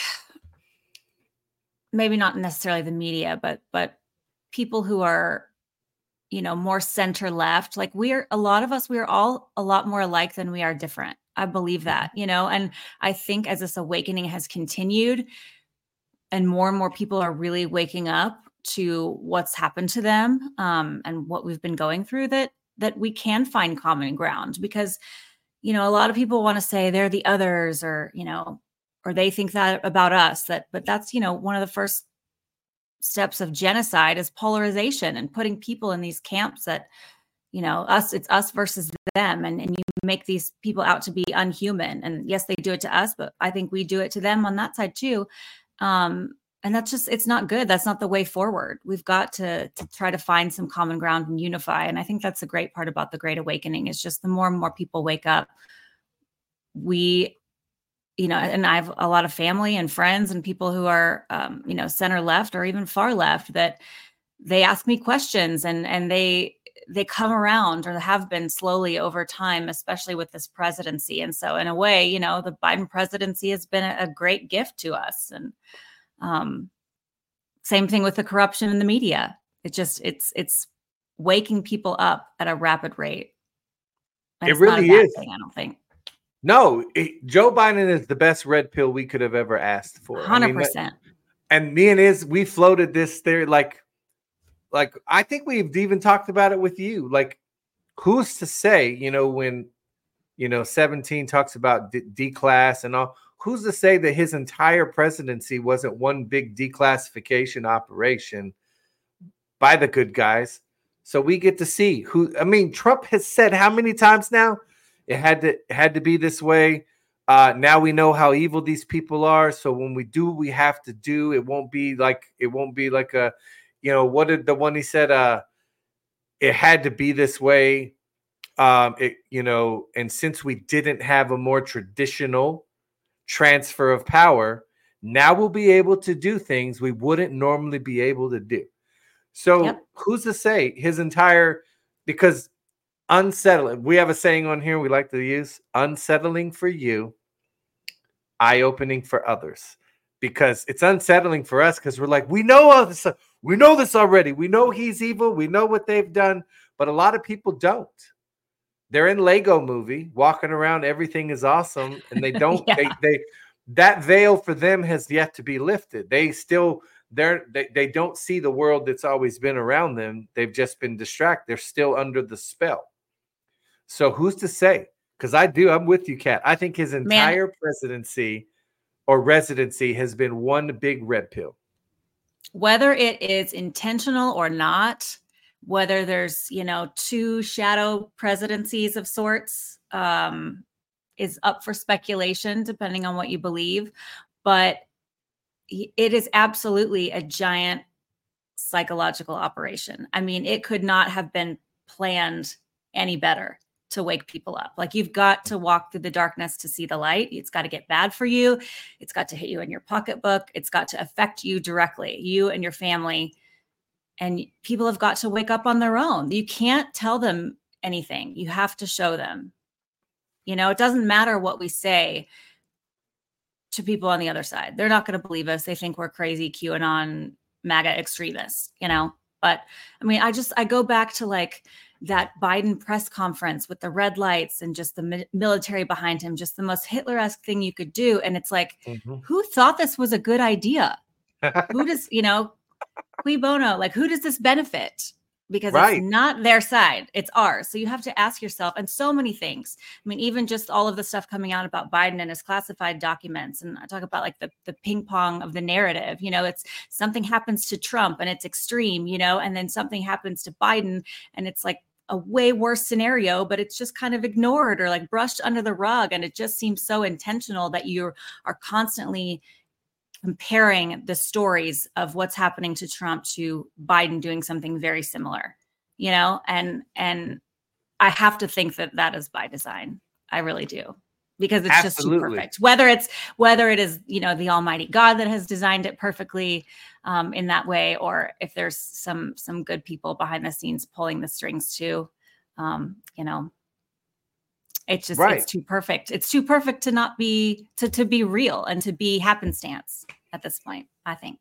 maybe not necessarily the media, but but people who are, you know, more center left, like we're a lot of us, we're all a lot more alike than we are different. I believe that, you know, and I think as this awakening has continued and more and more people are really waking up to what's happened to them um, and what we've been going through, that that we can find common ground, because, you know, a lot of people want to say they're the others, or, you know, or they think that about us, that, but that's, you know, one of the first steps of genocide is polarization and putting people in these camps that, you know, us, it's us versus them. And, and you make these people out to be unhuman. And yes, they do it to us, but I think we do it to them on that side too. Um, and that's just, it's not good. That's not the way forward. We've got to, to try to find some common ground and unify. And I think that's the great part about the Great Awakening, is just the more and more people wake up, we, you know, and I have a lot of family and friends and people who are, um, you know, center left or even far left, that they ask me questions, and, and they, they come around, or have been slowly over time, especially with this presidency. And so in a way, you know, the Biden presidency has been a, a great gift to us. And um, same thing with the corruption in the media. It just, it's, it's waking people up at a rapid rate. And it it's not a really bad is. thing, I don't think. No, it, Joe Biden is the best red pill we could have ever asked for. one hundred percent. I mean, and me and Iz, we floated this theory, like, like I think we've even talked about it with you. Like, who's to say, you know, when, you know, seventeen talks about D, D class and all, who's to say that his entire presidency wasn't one big declassification operation by the good guys? So we get to see who, I mean, Trump has said how many times now? It had to it had to be this way. Uh, now we know how evil these people are. So when we do what we have to do, it won't be like it won't be like a, you know, what did the one he said? Uh, it had to be this way. Um, it, you know, and since we didn't have a more traditional transfer of power, now we'll be able to do things we wouldn't normally be able to do. So yep. Who's to say his entire, because unsettling. We have a saying on here we like to use: unsettling for you, eye-opening for others. Because it's unsettling for us, because we're like, we know all this, we know this already. We know he's evil. We know what they've done. But a lot of people don't. They're in Lego movie, walking around, everything is awesome, and they don't. yeah. They they that veil for them has yet to be lifted. They still they're they, they don't see the world that's always been around them. They've just been distracted. They're still under the spell. So who's to say? Because I do, I'm with you, Kat. I think his entire Man. presidency or residency has been one big red pill. Whether it is intentional or not, whether there's, you know, two shadow presidencies of sorts, um, is up for speculation, depending on what you believe. But it is absolutely a giant psychological operation. I mean, it could not have been planned any better to wake people up. Like, you've got to walk through the darkness to see the light. It's got to get bad for you. It's got to hit you in your pocketbook. It's got to affect you directly, you and your family. And people have got to wake up on their own. You can't tell them anything. You have to show them. You know, it doesn't matter what we say to people on the other side. They're not going to believe us. They think we're crazy QAnon MAGA extremists, you know? But I mean, I just, I go back to like that Biden press conference with the red lights and just the mi- military behind him, just the most Hitler-esque thing you could do. And it's like, mm-hmm. who thought this was a good idea? Who does, you know, cui bono, like, who does this benefit? Because right. It's not their side, it's ours. So you have to ask yourself, and so many things. I mean, even just all of the stuff coming out about Biden and his classified documents. And I talk about like the, the ping pong of the narrative, you know, it's something happens to Trump and it's extreme, you know, and then something happens to Biden and it's like a way worse scenario, but it's just kind of ignored or like brushed under the rug. And it just seems so intentional that you are constantly comparing the stories of what's happening to Trump to Biden doing something very similar, you know, and, and I have to think that that is by design. I really do, because it's Absolutely. Just too perfect, whether it's, whether it is, you know, the almighty God that has designed it perfectly um, in that way, or if there's some, some good people behind the scenes pulling the strings too, um, you know, it's just, right. It's too perfect. It's too perfect to not be, to, to be real and to be happenstance at this point, I think.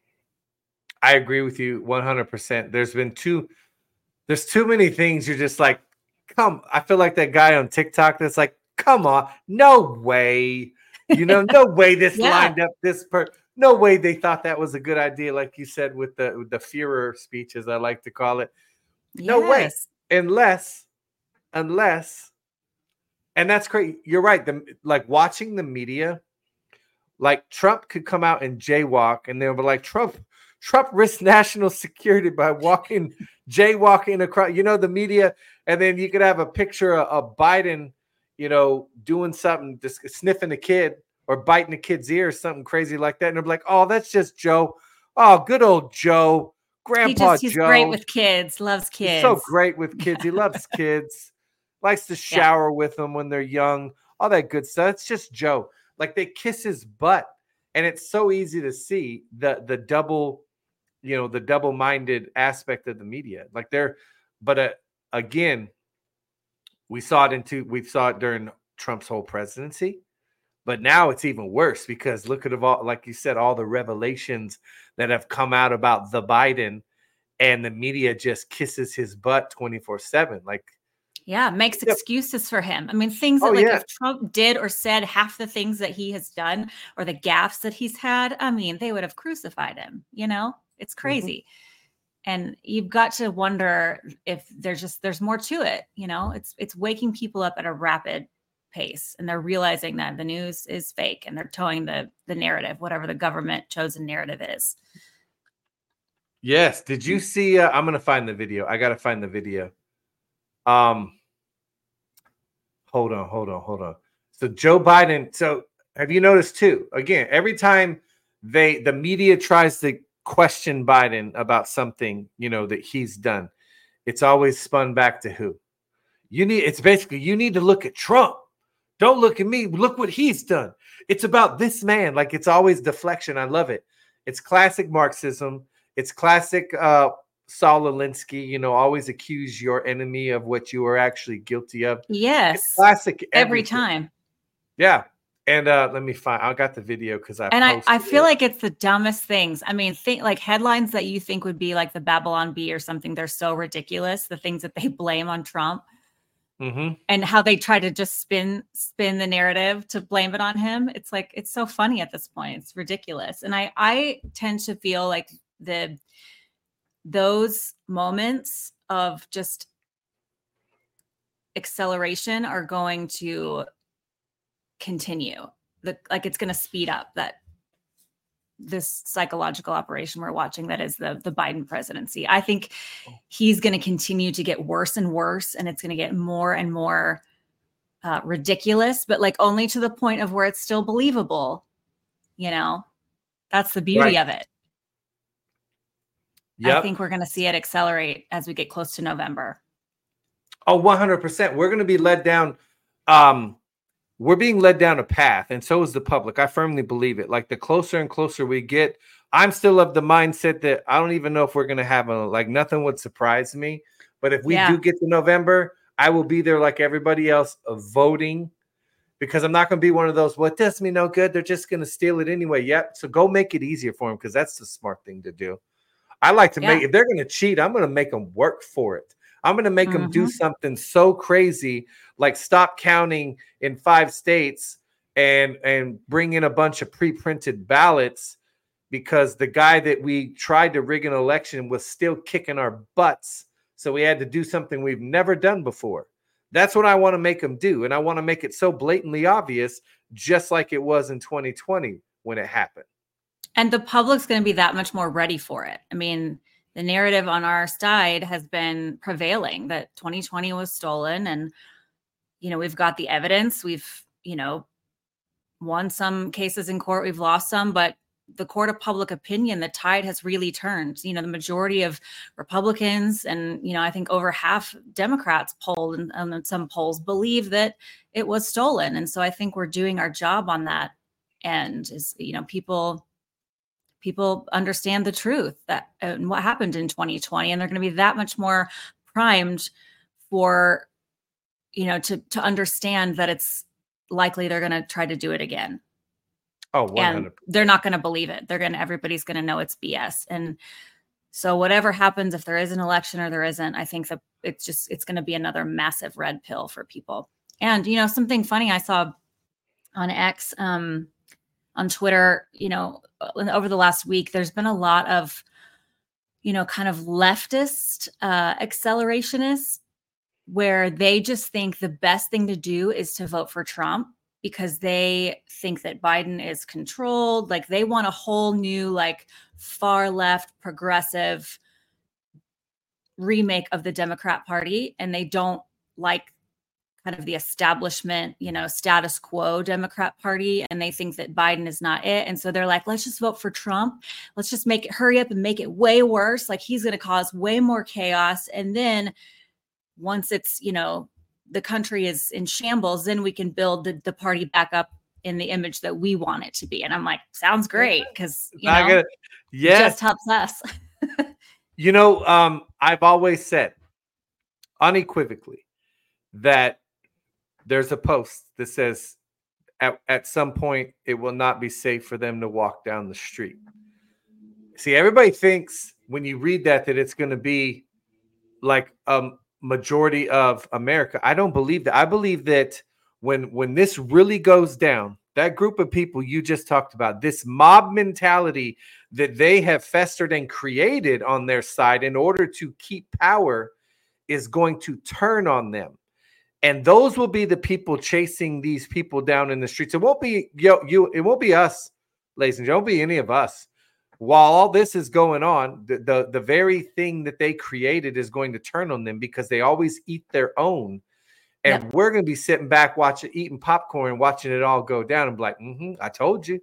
I agree with you one hundred percent. There's been too, there's too many things you're just like, come, I feel like that guy on TikTok that's like, come on, no way. You know, no way this yeah. lined up this per, no way they thought that was a good idea. Like you said, with the, with the Führer speech, as I like to call it. No yes. way. unless, unless, and that's great. You're right. The like watching the media, like Trump could come out and jaywalk, and they'll be like, Trump, Trump risks national security by walking, jaywalking across, you know, the media, and then you could have a picture of, of Biden, you know, doing something, just sniffing a kid or biting a kid's ear, or something crazy like that, and they're like, oh, that's just Joe. Oh, good old Joe, Grandpa he just, he's Joe. Great with kids, loves kids. He's so great with kids. He loves kids, likes to shower yeah. with them when they're young, all that good stuff. It's just Joe. Like they kiss his butt, and it's so easy to see the the double, you know, the double-minded aspect of the media. Like they're, but uh, again, we saw it into we saw it during Trump's whole presidency, but now it's even worse because look at all, like you said, all the revelations that have come out about the Biden, and the media just kisses his butt twenty-four seven. Like. Yeah, makes excuses for him. I mean, things that oh, like yeah. if Trump did or said half the things that he has done or the gaffes that he's had, I mean, they would have crucified him. You know, it's crazy. Mm-hmm. And you've got to wonder if there's just there's more to it. You know, it's it's waking people up at a rapid pace, and they're realizing that the news is fake, and they're towing the the narrative, whatever the government chosen narrative is. Yes. Did you see? Uh, I'm going to find the video. I got to find the video. Um. Hold on, hold on, hold on. So Joe Biden. So have you noticed too? Again, every time they the media tries to question Biden about something, you know, that he's done, it's always spun back to who? You need. It's basically you need to look at Trump. Don't look at me. Look what he's done. It's about this man. Like it's always deflection. I love it. It's classic Marxism. It's classic. Uh, Saul Alinsky, you know, always accuse your enemy of what you are actually guilty of. Yes. It's classic everything. Every time. Yeah. And uh, let me find, I got the video because I And I, I feel it. like it's the dumbest things. I mean, think like headlines that you think would be like the Babylon Bee or something. They're so ridiculous. The things that they blame on Trump mm-hmm. and how they try to just spin, spin the narrative to blame it on him. It's like, it's so funny at this point. It's ridiculous. And I, I tend to feel like the, those moments of just acceleration are going to continue. The, like it's going to speed up that this psychological operation we're watching that is the, the Biden presidency. I think he's going to continue to get worse and worse, and it's going to get more and more uh, ridiculous, but like only to the point of where it's still believable. You know, that's the beauty right. of it. Yep. I think we're going to see it accelerate as we get close to November. Oh, one hundred percent. We're going to be led down. Um, we're being led down a path, and so is the public. I firmly believe it. Like the closer and closer we get, I'm still of the mindset that I don't even know if we're going to have a, like nothing would surprise me. But if we yeah. do get to November, I will be there like everybody else of voting, because I'm not going to be one of those, well, it does me no good. They're just going to steal it anyway. Yep. So go make it easier for them, because that's the smart thing to do. I like to yeah. make, if they're going to cheat, I'm going to make them work for it. I'm going to make mm-hmm. them do something so crazy, like stop counting in five states and, and bring in a bunch of pre-printed ballots, because the guy that we tried to rig an election was still kicking our butts. So we had to do something we've never done before. That's what I want to make them do. And I want to make it so blatantly obvious, just like it was in twenty twenty when it happened. And the public's going to be that much more ready for it. I mean, the narrative on our side has been prevailing that twenty twenty was stolen. And, you know, we've got the evidence. We've, you know, won some cases in court. We've lost some. But the court of public opinion, the tide has really turned. You know, the majority of Republicans and, you know, I think over half Democrats polled and, and some polls believe that it was stolen. And so I think we're doing our job on that end. Is, you know, people... People understand the truth that uh, and what happened in twenty twenty, and they're going to be that much more primed for, you know, to to understand that it's likely they're going to try to do it again. Oh, one hundred percent. And they're not going to believe it. They're going to, everybody's going to know it's B S. And so whatever happens, if there is an election or there isn't, I think that it's just, it's going to be another massive red pill for people. And, you know, something funny I saw on X, um, on Twitter, you know, over the last week, there's been a lot of, you know, kind of leftist uh, accelerationists where they just think the best thing to do is to vote for Trump because they think that Biden is controlled. Like they want a whole new, like far left progressive remake of the Democrat Party. And they don't like kind of the establishment, you know, status quo Democrat Party. And they think that Biden is not it. And so they're like, let's just vote for Trump. Let's just make it, hurry up and make it way worse. Like he's going to cause way more chaos. And then once it's, you know, the country is in shambles, then we can build the, the party back up in the image that we want it to be. And I'm like, sounds great. Cause you know, gonna, yes. it just helps us. You know, um, I've always said unequivocally that there's a post that says at, at some point it will not be safe for them to walk down the street. See, everybody thinks when you read that, that it's going to be like a majority of America. I don't believe that. I believe that when, when this really goes down, that group of people you just talked about, this mob mentality that they have festered and created on their side in order to keep power is going to turn on them. And those will be the people chasing these people down in the streets. It won't be you, you it won't be us, ladies and gentlemen. It won't be any of us. While all this is going on, the, the, the very thing that they created is going to turn on them because they always eat their own. And yep. we're going to be sitting back watching, eating popcorn, watching it all go down and be like, mm-hmm, I told you.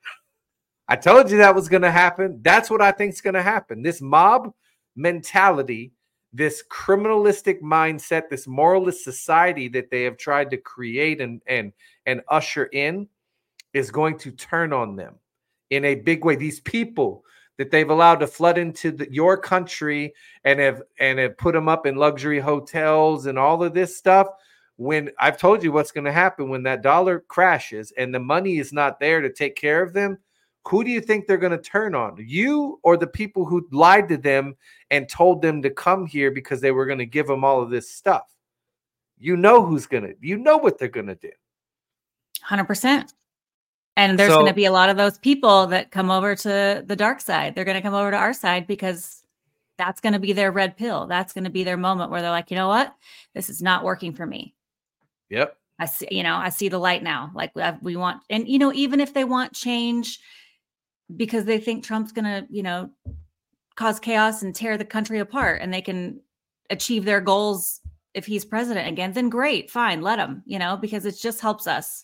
I told you that was going to happen. That's what I think is going to happen. This mob mentality, this criminalistic mindset, this moralist society that they have tried to create and, and, and usher in is going to turn on them in a big way. These people that they've allowed to flood into the, your country and have and have put them up in luxury hotels and all of this stuff. When I've told you what's going to happen when that dollar crashes and the money is not there to take care of them, who do you think they're going to turn on? You or the people who lied to them and told them to come here because they were going to give them all of this stuff? You know who's going to, you know what they're going to do. one hundred percent. And there's so, going to be a lot of those people that come over to the dark side. They're going to come over to our side because that's going to be their red pill. That's going to be their moment where they're like, you know what? This is not working for me. Yep. I see, you know, I see the light now. Like we want, and, you know, even if they want change because they think Trump's going to, you know, cause chaos and tear the country apart and they can achieve their goals if he's president again, then great, fine, let him, you know, because it just helps us.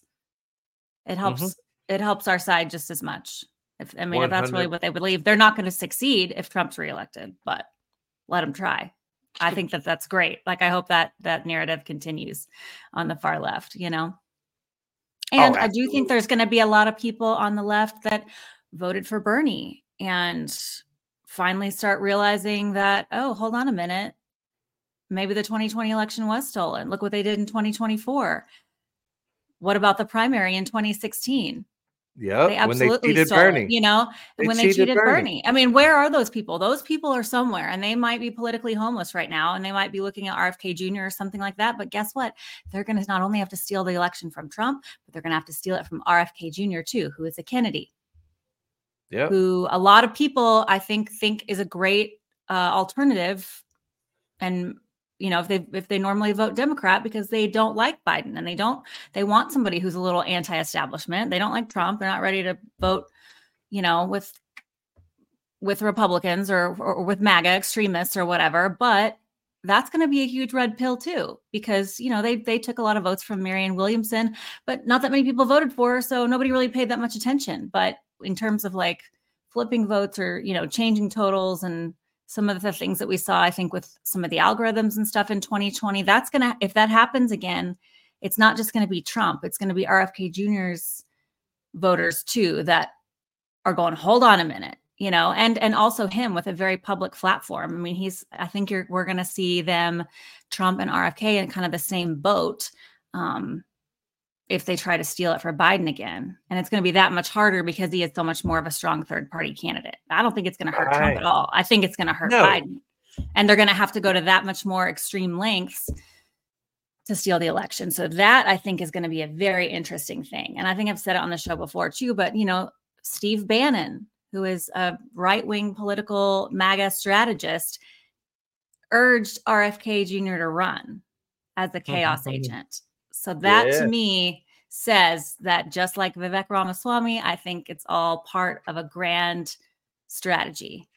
It helps. Mm-hmm. It helps our side just as much. If I mean, if that's really what they believe, they're not going to succeed if Trump's reelected, but let them try. I think that that's great. Like, I hope that that narrative continues on the far left, you know? And oh, I do think there's going to be a lot of people on the left that voted for Bernie and finally start realizing that, oh, hold on a minute. Maybe the twenty twenty election was stolen. Look what they did in twenty twenty-four. What about the primary in twenty sixteen? Yeah, they absolutely when they cheated stole Bernie. It, you know, they when they cheated, cheated Bernie. Bernie. I mean, where are those people? Those people are somewhere and they might be politically homeless right now and they might be looking at R F K Junior or something like that. But guess what? They're going to not only have to steal the election from Trump, but they're going to have to steal it from R F K Junior too, who is a Kennedy. Yeah. Who a lot of people, I think, think is a great uh, alternative. And you know, if they if they normally vote Democrat because they don't like Biden and they don't they want somebody who's a little anti-establishment. They don't like Trump. They're not ready to vote, you know, with with Republicans or, or with MAGA extremists or whatever. But that's going to be a huge red pill too, because, you know, they they took a lot of votes from Marianne Williamson, but not that many people voted for her. So nobody really paid that much attention. But in terms of like flipping votes or, you know, changing totals and some of the things that we saw, I think, with some of the algorithms and stuff in twenty twenty, that's going to, if that happens again, it's not just going to be Trump. It's going to be R F K Junior's voters too, that are going, hold on a minute, you know, and, and also him with a very public platform. I mean, he's, I think you're, we're going to see them, Trump and R F K in kind of the same boat. Um, if they try to steal it for Biden again. And it's going to be that much harder because he is so much more of a strong third party candidate. I don't think it's going to hurt right. Trump at all. I think it's going to hurt no. Biden. And they're going to have to go to that much more extreme lengths to steal the election. So that, I think, is going to be a very interesting thing. And I think I've said it on the show before too, but, you know, Steve Bannon, who is a right-wing political MAGA strategist, urged R F K Junior to run. as a chaos agent. So that Yeah. to me says that just like Vivek Ramaswamy, I think it's all part of a grand strategy.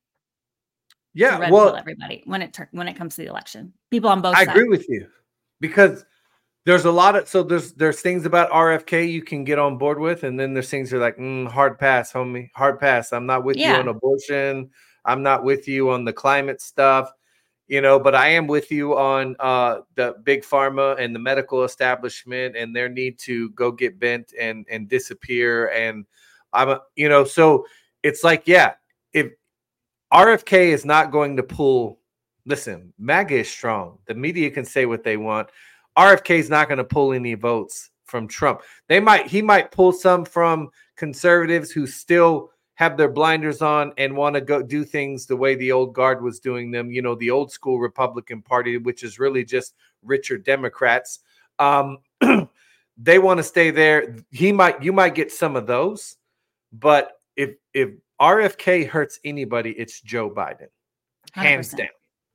Yeah, to red well, pill everybody when it when it comes to the election. People on both I sides. agree with you because there's a lot of so there's there's things about R F K you can get on board with, and then there's things you're like, mm, hard pass, homie, hard pass. I'm not with Yeah. you on abortion. I'm not with you on the climate stuff, you know, but I am with you on uh, the big pharma and the medical establishment and their need to go get bent and and disappear. And I'm, a, you know, so it's like, yeah, if R F K is not going to pull. Listen, MAGA is strong. The media can say what they want. R F K is not going to pull any votes from Trump. They might, he might pull some from conservatives who still have their blinders on and want to go do things the way the old guard was doing them. You know, the old school Republican Party, which is really just richer Democrats. Um, they want to stay there. He might, you might get some of those, but if if R F K hurts anybody, it's Joe Biden, hands down,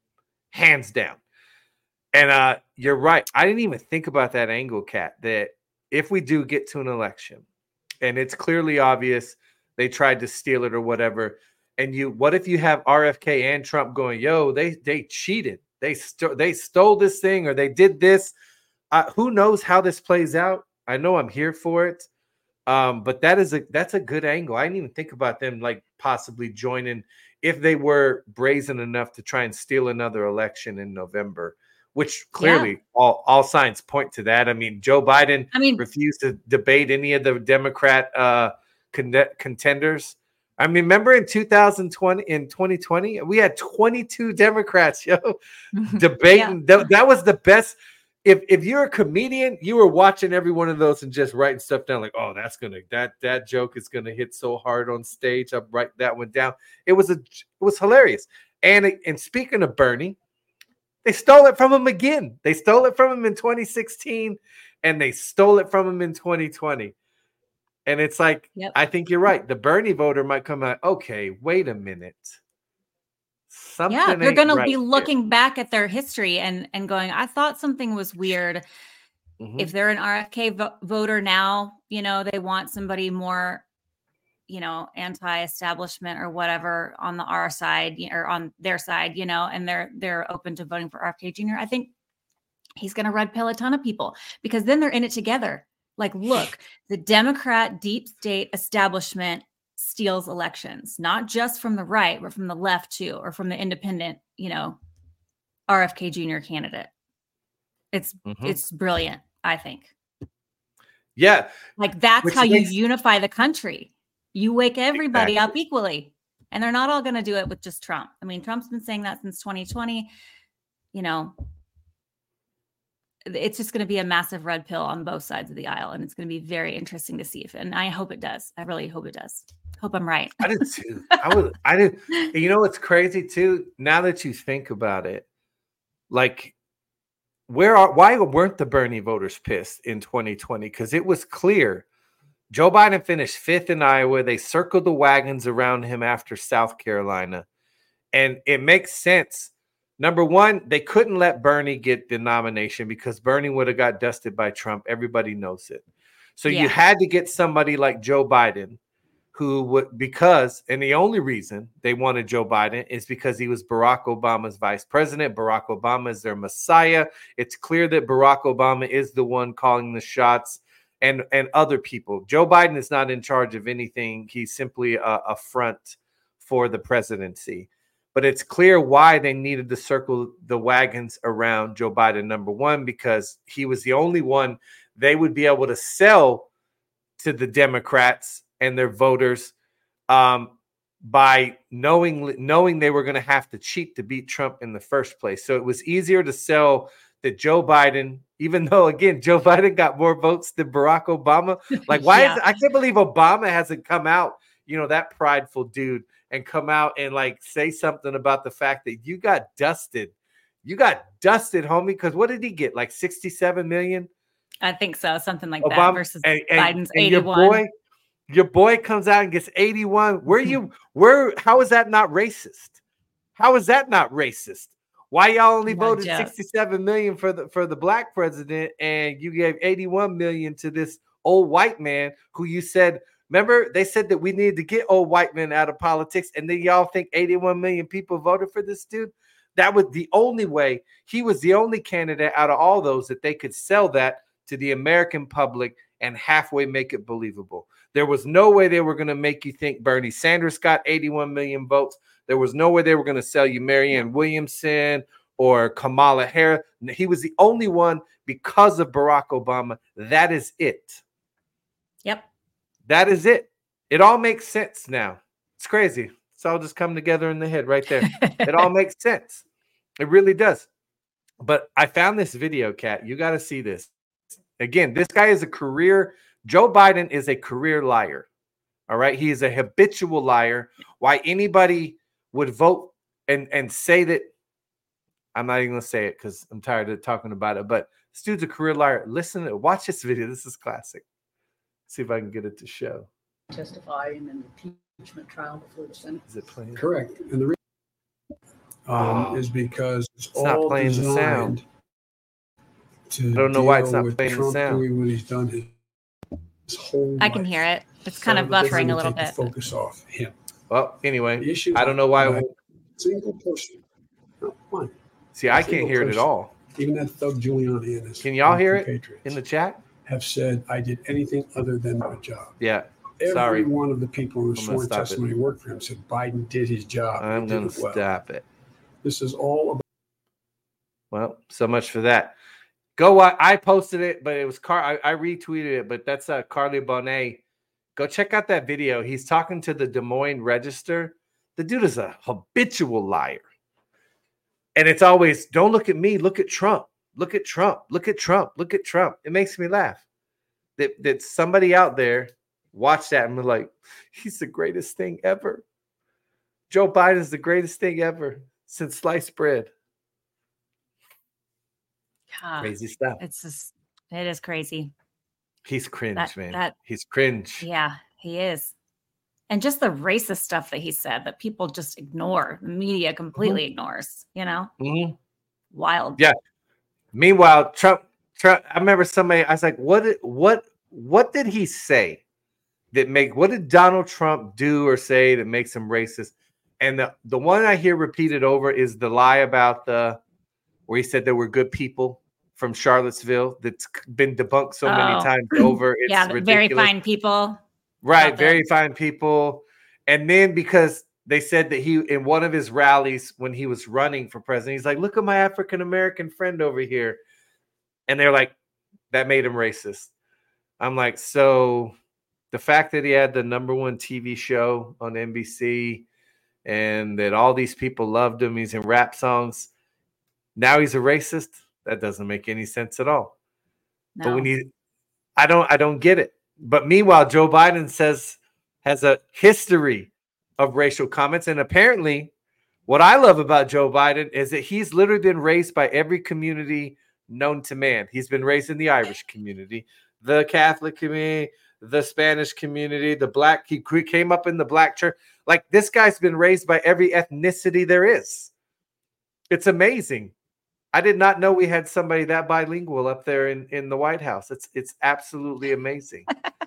hands down. And uh, you're right. I didn't even think about that angle, Kat, that if we do get to an election and it's clearly obvious they tried to steal it or whatever, and you, what if you have R F K and Trump going, yo, they they cheated. They, st- they stole this thing or they did this. Uh, who knows how this plays out? I know I'm here for it. Um, but that is a that's a good angle. I didn't even think about them like possibly joining if they were brazen enough to try and steal another election in November, which clearly yeah. all, all signs point to that. I mean, Joe Biden I mean, refused to debate any of the Democrat uh, con- contenders. I mean, remember in two thousand twenty, in twenty twenty, we had twenty-two Democrats, yo, debating. yeah. that, that was the best. If if you're a comedian, you were watching every one of those and just writing stuff down like, oh, that's gonna that that joke is gonna hit so hard on stage. I'll write that one down. It was a it was hilarious. And and speaking of Bernie, they stole it from him again. They stole it from him in twenty sixteen, and they stole it from him in twenty twenty. And it's like, yep. I think you're right. The Bernie voter might come out. Okay, wait a minute. Something yeah, they're going right to be looking there. back at their history and, and going, I thought something was weird. Mm-hmm. If they're an R F K vo- voter now, you know, they want somebody more, you know, anti-establishment or whatever on the R side or on their side, you know, and they're they're open to voting for R F K Junior I think he's going to red pill a ton of people because then they're in it together. Like, look, the Democrat deep state establishment steals elections, not just from the right, but from the left too, or from the independent, you know, R F K Junior candidate. It's mm-hmm. it's brilliant, I think. Yeah. Like that's Which how makes- you unify the country. You wake everybody exactly. up equally. And they're not all going to do it with just Trump. I mean, Trump's been saying that since twenty twenty. You know, it's just going to be a massive red pill on both sides of the aisle. And it's going to be very interesting to see if, and I hope it does. I really hope it does. Hope I'm right. I did too. I was, I did. You know, what's crazy too. Now that you think about it, like where are, why weren't the Bernie voters pissed in twenty twenty? Because it was clear Joe Biden finished fifth in Iowa. They circled the wagons around him after South Carolina. And it makes sense. Number one, they couldn't let Bernie get the nomination because Bernie would have got dusted by Trump. Everybody knows it. So yeah. you had to get somebody like Joe Biden who would, because, and the only reason they wanted Joe Biden is because he was Barack Obama's vice president. Barack Obama is their messiah. It's clear that Barack Obama is the one calling the shots. And, and other people. Joe Biden is not in charge of anything. He's simply a, a front for the presidency. But it's clear why they needed to circle the wagons around Joe Biden, number one, because he was the only one they would be able to sell to the Democrats and their voters um, by knowing, knowing they were going to have to cheat to beat Trump in the first place. So it was easier to sell that Joe Biden, even though, again, Joe Biden got more votes than Barack Obama. Like, why yeah. is it, I can't believe Obama hasn't come out, you know, that prideful dude, and come out and, like, say something about the fact that you got dusted. You got dusted, homie, because what did he get? Like sixty-seven million? I think so, something like Obama, that versus and, and, Biden's and eighty-one. Your boy, your boy comes out and gets eighty-one. Where you, where, how is that not racist? How is that not racist? Why y'all only No voted joke. sixty-seven million for the for the black president, and you gave eighty-one million to this old white man who you said, remember, they said that we needed to get old white men out of politics, and then y'all think eighty-one million people voted for this dude? That was the only way. He was the only candidate out of all those that they could sell that to the American public and halfway make it believable. There was no way they were going to make you think Bernie Sanders got eighty-one million votes. There was no way they were going to sell you Marianne Williamson or Kamala Harris. He was the only one because of Barack Obama. That is it. Yep. That is it. It all makes sense now. It's crazy. It's all just come together in the head right there. It all makes sense. It really does. But I found this video, Kat. You got to see this. Again, this guy is a career. Joe Biden is a career liar. All right. He is a habitual liar. Why anybody would vote and, and say that, I'm not even going to say it because I'm tired of talking about it, but this dude's a career liar. Listen, to, watch this video. This is classic. See if I can get it to show. Testify in an impeachment trial before the Senate. Is it playing? Correct. And the reason um, oh, is because it's, it's all not playing the sound. To I don't know why it's not playing Trump the sound. Doing what he's done his, his whole I can life. hear it. It's kind so of buffering a little bit. Focus off him. Well, anyway, I don't know why. Single person. Not one. See, I can't hear it at all. Even that thug Giuliani and his Can y'all hear it in the chat? Have said I did anything other than my job. Yeah. Every Sorry. one of the people in the sworn testimony who worked for him said Biden did his job. I'm going to well. stop it. This is all about. Well, so much for that. Go. I, I posted it, but it was Car. I, I retweeted it, but that's uh, Carly Bonet. Go check out that video. He's talking to the Des Moines Register. The dude is a habitual liar. And it's always, don't look at me, look at Trump. Look at Trump. Look at Trump. Look at Trump. It makes me laugh. That, that somebody out there watched that and was like, he's the greatest thing ever. Joe Biden's the greatest thing ever since sliced bread. God, crazy stuff. It's just, it is crazy. He's cringe, that, man. That, he's cringe. Yeah, he is. And just the racist stuff that he said that people just ignore. The media completely mm-hmm. ignores, you know? Mm-hmm. Wild. Yeah. Meanwhile, Trump, Trump, I remember somebody, I was like, what did, what, what did he say that make, what did Donald Trump do or say that makes him racist? And the, the one I hear repeated over is the lie about the, where he said there were good people from Charlottesville that's been debunked so oh. many times over. It's yeah, ridiculous. Very fine people. Right, very fine people. And then because they said that he, in one of his rallies when he was running for president, he's like, look at my African-American friend over here. And they're like, that made him racist. I'm like, so the fact that he had the number one T V show on N B C and that all these people loved him, he's in rap songs, now he's a racist? That doesn't make any sense at all. No. But when you, I don't, I don't get it. But meanwhile, Joe Biden says has a history of racial comments. And apparently what I love about Joe Biden is that he's literally been raised by every community known to man. He's been raised in the Irish community, the Catholic community, the Spanish community, the black, he came up in the black church. Like this guy's been raised by every ethnicity there is. It's amazing. I did not know we had somebody that bilingual up there in, in the White House. It's it's absolutely amazing.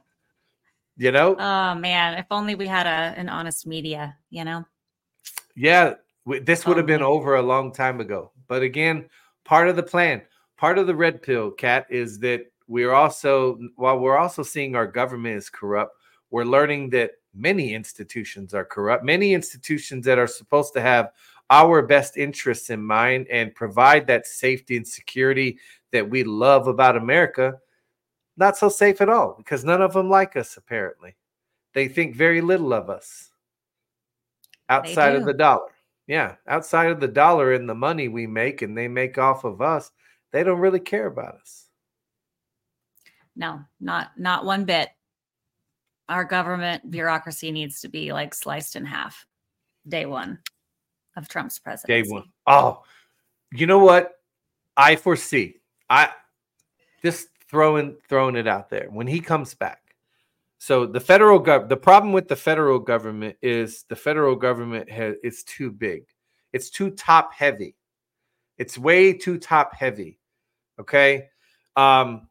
You know? Oh, man. If only we had a an honest media, you know? Yeah. This would have been over a long time ago. But again, part of the plan, part of the red pill, Kat, is that we're also, while we're also seeing our government is corrupt, we're learning that many institutions are corrupt. Many institutions that are supposed to have our best interests in mind and provide that safety and security that we love about America, not so safe at all because none of them like us, apparently. They think very little of us outside of the dollar. Yeah, outside of the dollar and the money we make and they make off of us, they don't really care about us. No, not not one bit. Our government bureaucracy needs to be like sliced in half day one of Trump's presidency. Day one. Oh, you know what? I foresee. I just throwing throwing it out there when he comes back. So the federal gov the problem with the federal government is the federal government has it's too big. It's too top heavy. It's way too top heavy. Okay. Um,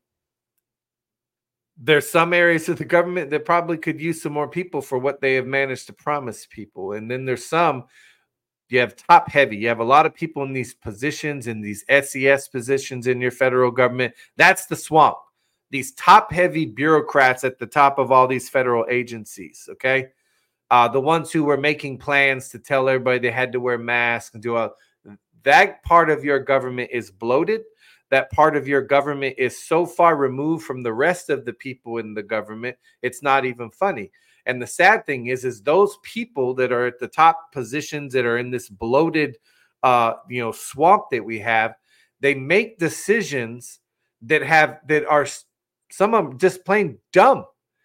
there's some areas of the government that probably could use some more people for what they have managed to promise people. And then there's some, you have top heavy. You have a lot of people in these positions, in these S E S positions in your federal government. That's the swamp. These top heavy bureaucrats at the top of all these federal agencies. Okay. Uh, the ones who were making plans to tell everybody they had to wear masks and do all that part of your government is bloated. That part of your government is so far removed from the rest of the people in the government, it's not even funny. And the sad thing is, is those people that are at the top positions that are in this bloated, uh, you know, swamp that we have, they make decisions that have that are some of them just plain dumb,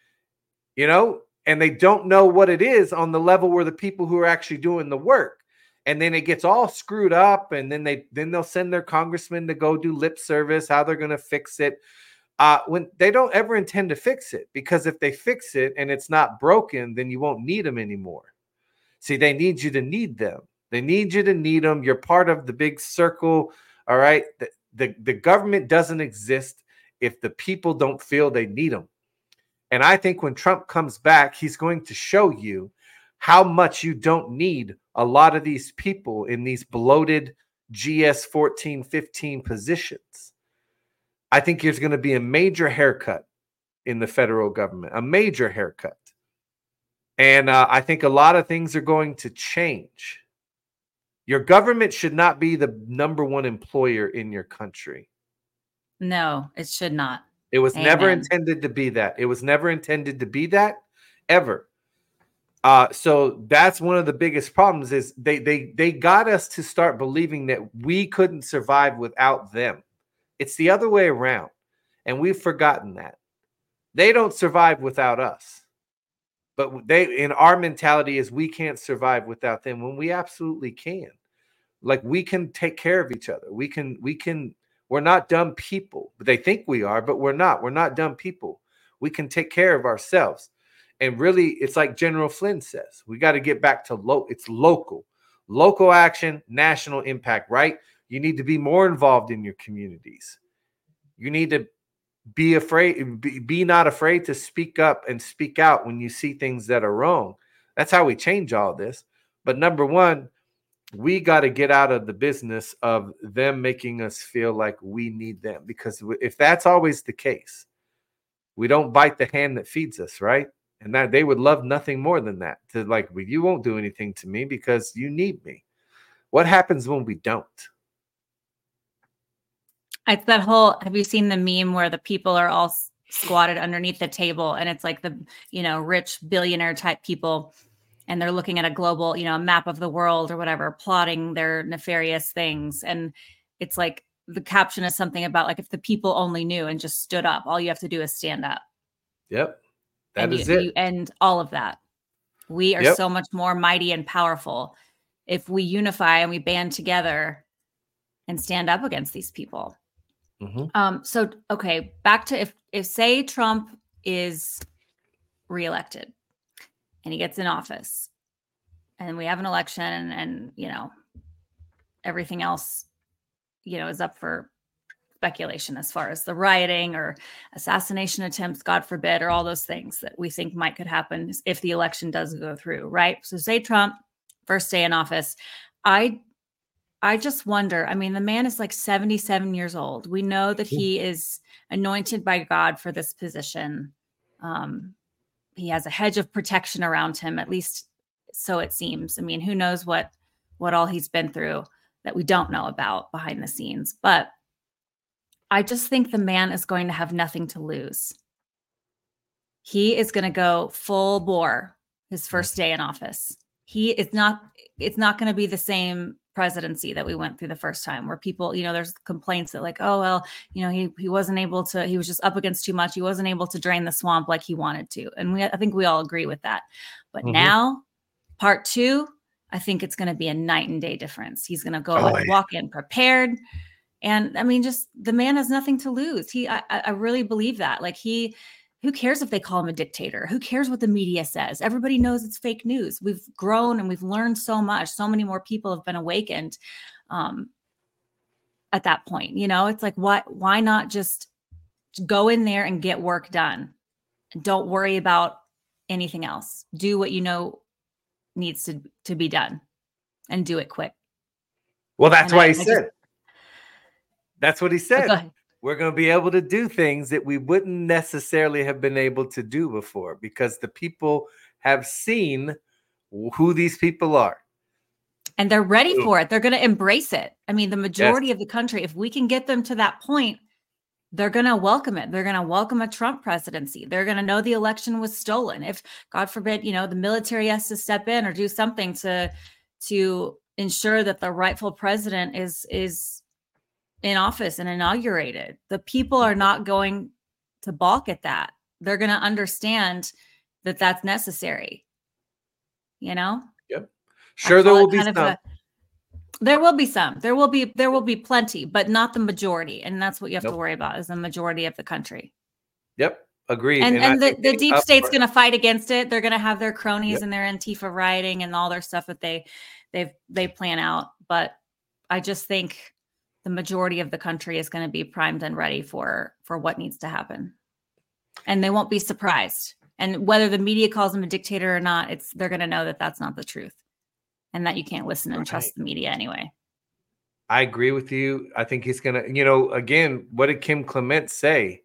you know. And they don't know what it is on the level where the people who are actually doing the work. And then it gets all screwed up. And then they then they'll send their congressman to go do lip service, how they're going to fix it. Uh, when they don't ever intend to fix it, because if they fix it and it's not broken, then you won't need them anymore. See, they need you to need them. They need you to need them. You're part of the big circle. All right. The, the, the government doesn't exist if the people don't feel they need them. And I think when Trump comes back, he's going to show you how much you don't need a lot of these people in these bloated G S fourteen, fifteen positions. I think there's going to be a major haircut in the federal government, a major haircut. And uh, I think a lot of things are going to change. Your government should not be the number one employer in your country. No, it should not. It was Amen. never intended to be that. It was never intended to be that, ever. Uh, so that's one of the biggest problems is they they they got us to start believing that we couldn't survive without them. It's the other way around, and we've forgotten that. They don't survive without us. But they in our mentality is we can't survive without them when we absolutely can. Like we can take care of each other. We can we can We're not dumb people. But they think we are, but we're not. We're not dumb people. We can take care of ourselves. And really, it's like General Flynn says, we got to get back to low. It's local, local action, national impact, right? You need to be more involved in your communities. You need to be afraid, be, be not afraid to speak up and speak out when you see things that are wrong. That's how we change all this. But number one, we got to get out of the business of them making us feel like we need them. Because if that's always the case, we don't bite the hand that feeds us, right? And that they would love nothing more than that. To like, well, you won't do anything to me because you need me. What happens when we don't? It's that whole, have you seen the meme where the people are all squatted underneath the table and it's like the, you know, rich billionaire type people and they're looking at a global, you know, map of the world or whatever, plotting their nefarious things. And it's like the caption is something about like, if the people only knew and just stood up, all you have to do is stand up. Yep. That and is you, it. You end all of that. We are yep. so much more mighty and powerful if we unify and we band together and stand up against these people. Mm-hmm. Um, so, okay, back to if, if say Trump is reelected and he gets in office and we have an election and, and, you know, everything else, you know, is up for speculation as far as the rioting or assassination attempts, God forbid, or all those things that we think might could happen if the election does go through, right? So say Trump, first day in office, I I just wonder, I mean, the man is like seventy-seven years old. We know that he is anointed by God for this position. Um, he has a hedge of protection around him, at least so it seems. I mean, who knows what what all he's been through that we don't know about behind the scenes. But I just think the man is going to have nothing to lose. He is going to go full bore his first day in office. He is not, it's not going to be the same presidency that we went through the first time where people, you know, there's complaints that like, oh, well, you know, he, he wasn't able to, he was just up against too much. He wasn't able to drain the swamp like he wanted to. And we, I think we all agree with that. But mm-hmm. now part two, I think it's going to be a night and day difference. He's going to go oh, yeah. walk in prepared. And I mean, just the man has nothing to lose. He, I, I really believe that. Like he, who cares if they call him a dictator? Who cares what the media says? Everybody knows it's fake news. We've grown and we've learned so much. So many more people have been awakened. Um, at that point. You know, it's like, what, why not just go in there and get work done? Don't worry about anything else. Do what you know needs to, to be done and do it quick. Well, that's and why I, he I said, just, that's what he said. oh, We're going to be able to do things that we wouldn't necessarily have been able to do before, because the people have seen who these people are. And they're ready for it. They're going to embrace it. I mean, the majority Yes. of the country, if we can get them to that point, they're going to welcome it. They're going to welcome a Trump presidency. They're going to know the election was stolen. If, God forbid, you know, the military has to step in or do something to, to ensure that the rightful president is, is in office and inaugurated, the people are not going to balk at that. They're going to understand that that's necessary. You know? Yep. Sure, there will be some. A, there will be some. There will be there will be plenty, but not the majority. And that's what you have nope. to worry about, is the majority of the country. Yep. Agreed. And, and, and the, the deep state's going to fight against it. They're going to have their cronies yep. and their Antifa rioting and all their stuff that they they they plan out. But I just think the majority of the country is going to be primed and ready for for what needs to happen. And they won't be surprised. And whether the media calls them a dictator or not, it's they're going to know that that's not the truth. And that you can't listen and trust right. the media anyway. I agree with you. I think he's going to, you know, again, what did Kim Clement say?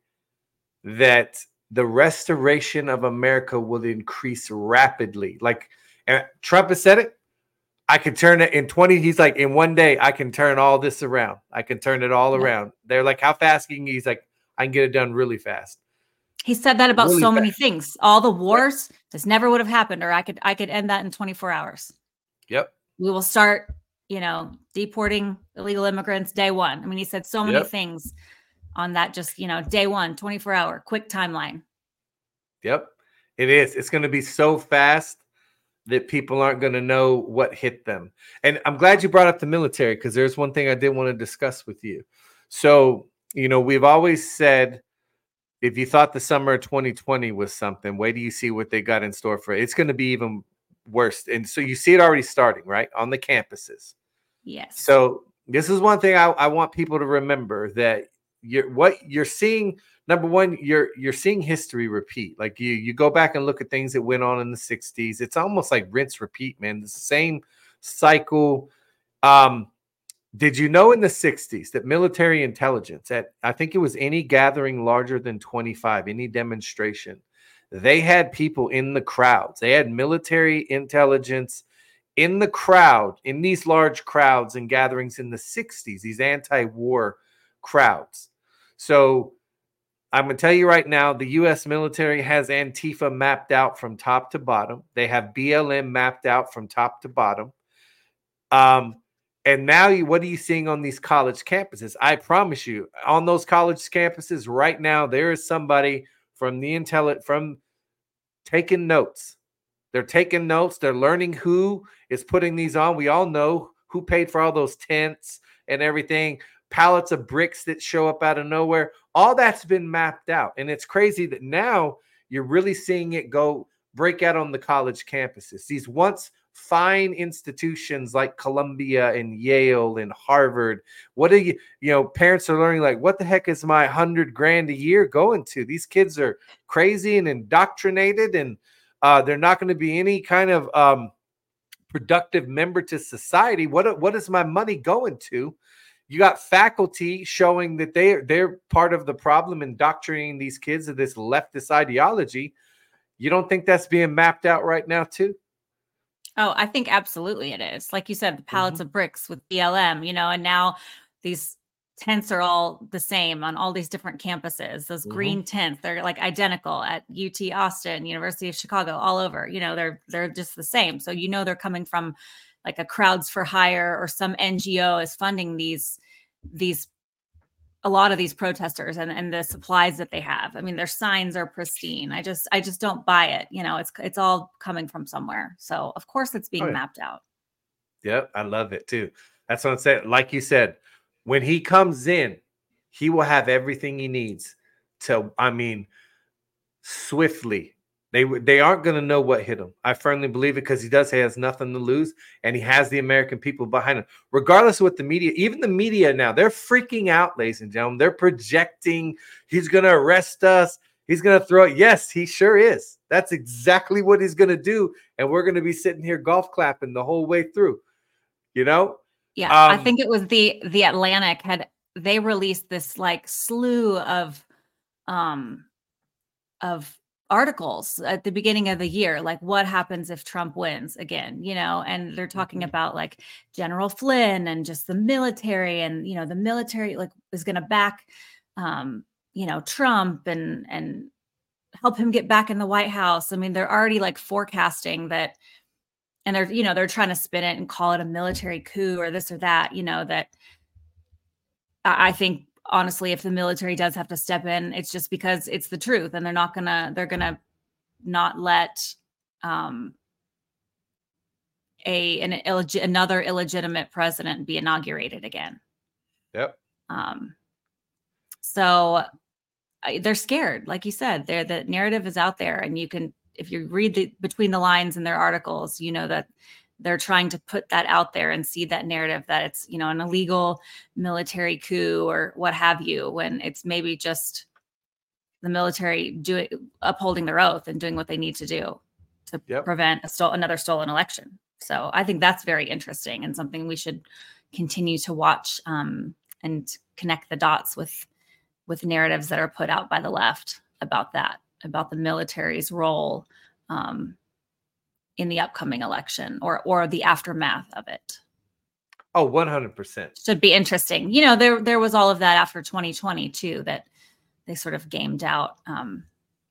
That the restoration of America will increase rapidly. Like, and Trump has said it. I can turn it in twenty. He's like, in one day, I can turn all this around. I can turn it all yeah. around. They're like, how fast can you? He's like, I can get it done really fast. He said that about really so fast. many things. All the wars, yeah. this never would have happened, or I could, I could end that in twenty-four hours. Yep. We will start, you know, deporting illegal immigrants day one. I mean, he said so many yep. things on that, just, you know, day one, twenty-four hour, quick timeline. Yep, it is. It's going to be so fast that people aren't going to know what hit them. And I'm glad you brought up the military, because there's one thing I did want to discuss with you. So, you know, we've always said, if you thought the summer of twenty twenty was something, wait till you see what they got in store for it. It's going to be even worse. And so you see it already starting, right, on the campuses. Yes. So this is one thing I, I want people to remember, that you're what you're seeing. Number one, you're you're seeing history repeat. Like you you go back and look at things that went on in the sixties. It's almost like rinse repeat, man. The same cycle. Um, did you know in the sixties that military intelligence, at I think it was any gathering larger than twenty-five, any demonstration, they had people in the crowds. They had military intelligence in the crowd, in these large crowds and gatherings in the sixties, these anti-war crowds. So I'm going to tell you right now, the U S military has Antifa mapped out from top to bottom. They have B L M mapped out from top to bottom. Um, and now you, what are you seeing on these college campuses? I promise you, on those college campuses right now, there is somebody from the intel from taking notes. They're taking notes. They're learning who is putting these on. We all know who paid for all those tents and everything, pallets of bricks that show up out of nowhere. All that's been mapped out. And it's crazy that now you're really seeing it go break out on the college campuses. These once fine institutions like Columbia and Yale and Harvard. What are you, you know, parents are learning, like, what the heck is my hundred grand a year going to? These kids are crazy and indoctrinated, and uh, they're not going to be any kind of um, productive member to society. What, what is my money going to? You got faculty showing that they they're part of the problem, indoctrinating these kids of this leftist ideology. You don't think that's being mapped out right now too? Oh, I think absolutely it is. Like you said, the pallets mm-hmm. of bricks with B L M, you know, and now these tents are all the same on all these different campuses. Those mm-hmm. green tents, they're like identical at U T Austin, University of Chicago, all over. You know, they're they're just the same. So you know they're coming from like a Crowds for Hire, or some N G O is funding these these a lot of these protesters and, and the supplies that they have. I mean, their signs are pristine. I just I just don't buy it. You know, it's it's all coming from somewhere. So of course it's being oh, yeah. mapped out. Yep, I love it too. That's what I'm saying. Like you said, when he comes in, he will have everything he needs to, I mean, swiftly They they aren't going to know what hit him. I firmly believe it because he does. He has nothing to lose, and he has the American people behind him. Regardless of what the media, even the media now, they're freaking out, ladies and gentlemen. They're projecting he's going to arrest us. He's going to throw it. Yes, he sure is. That's exactly what he's going to do, and we're going to be sitting here golf clapping the whole way through. You know? Yeah, um, I think it was the the Atlantic had they released this like slew of um of articles at the beginning of the year, like what happens if Trump wins again, you know, and they're talking about like General Flynn and just the military, and you know, the military like is going to back, um, you know, Trump and and help him get back in the White House. I mean, they're already like forecasting that, and they're you know they're trying to spin it and call it a military coup or this or that, you know, that I think. Honestly, if the military does have to step in, it's just because it's the truth, and they're not gonna they're gonna not let um, a an illeg- another illegitimate president be inaugurated again. Yep. Um, so I, they're scared, like you said. They're, the narrative is out there, and you can, if you read the, between the lines in their articles, you know that. They're trying to put that out there and see that narrative that it's, you know, an illegal military coup or what have you, when it's maybe just the military doing upholding their oath and doing what they need to do to yep. prevent a stole, another stolen election. So I think that's very interesting and something we should continue to watch um, and connect the dots with with narratives that are put out by the left about that, about the military's role um, in the upcoming election or or the aftermath of it. Oh, one hundred percent. Should be interesting. You know, there there was all of that after twenty twenty too, that they sort of gamed out um,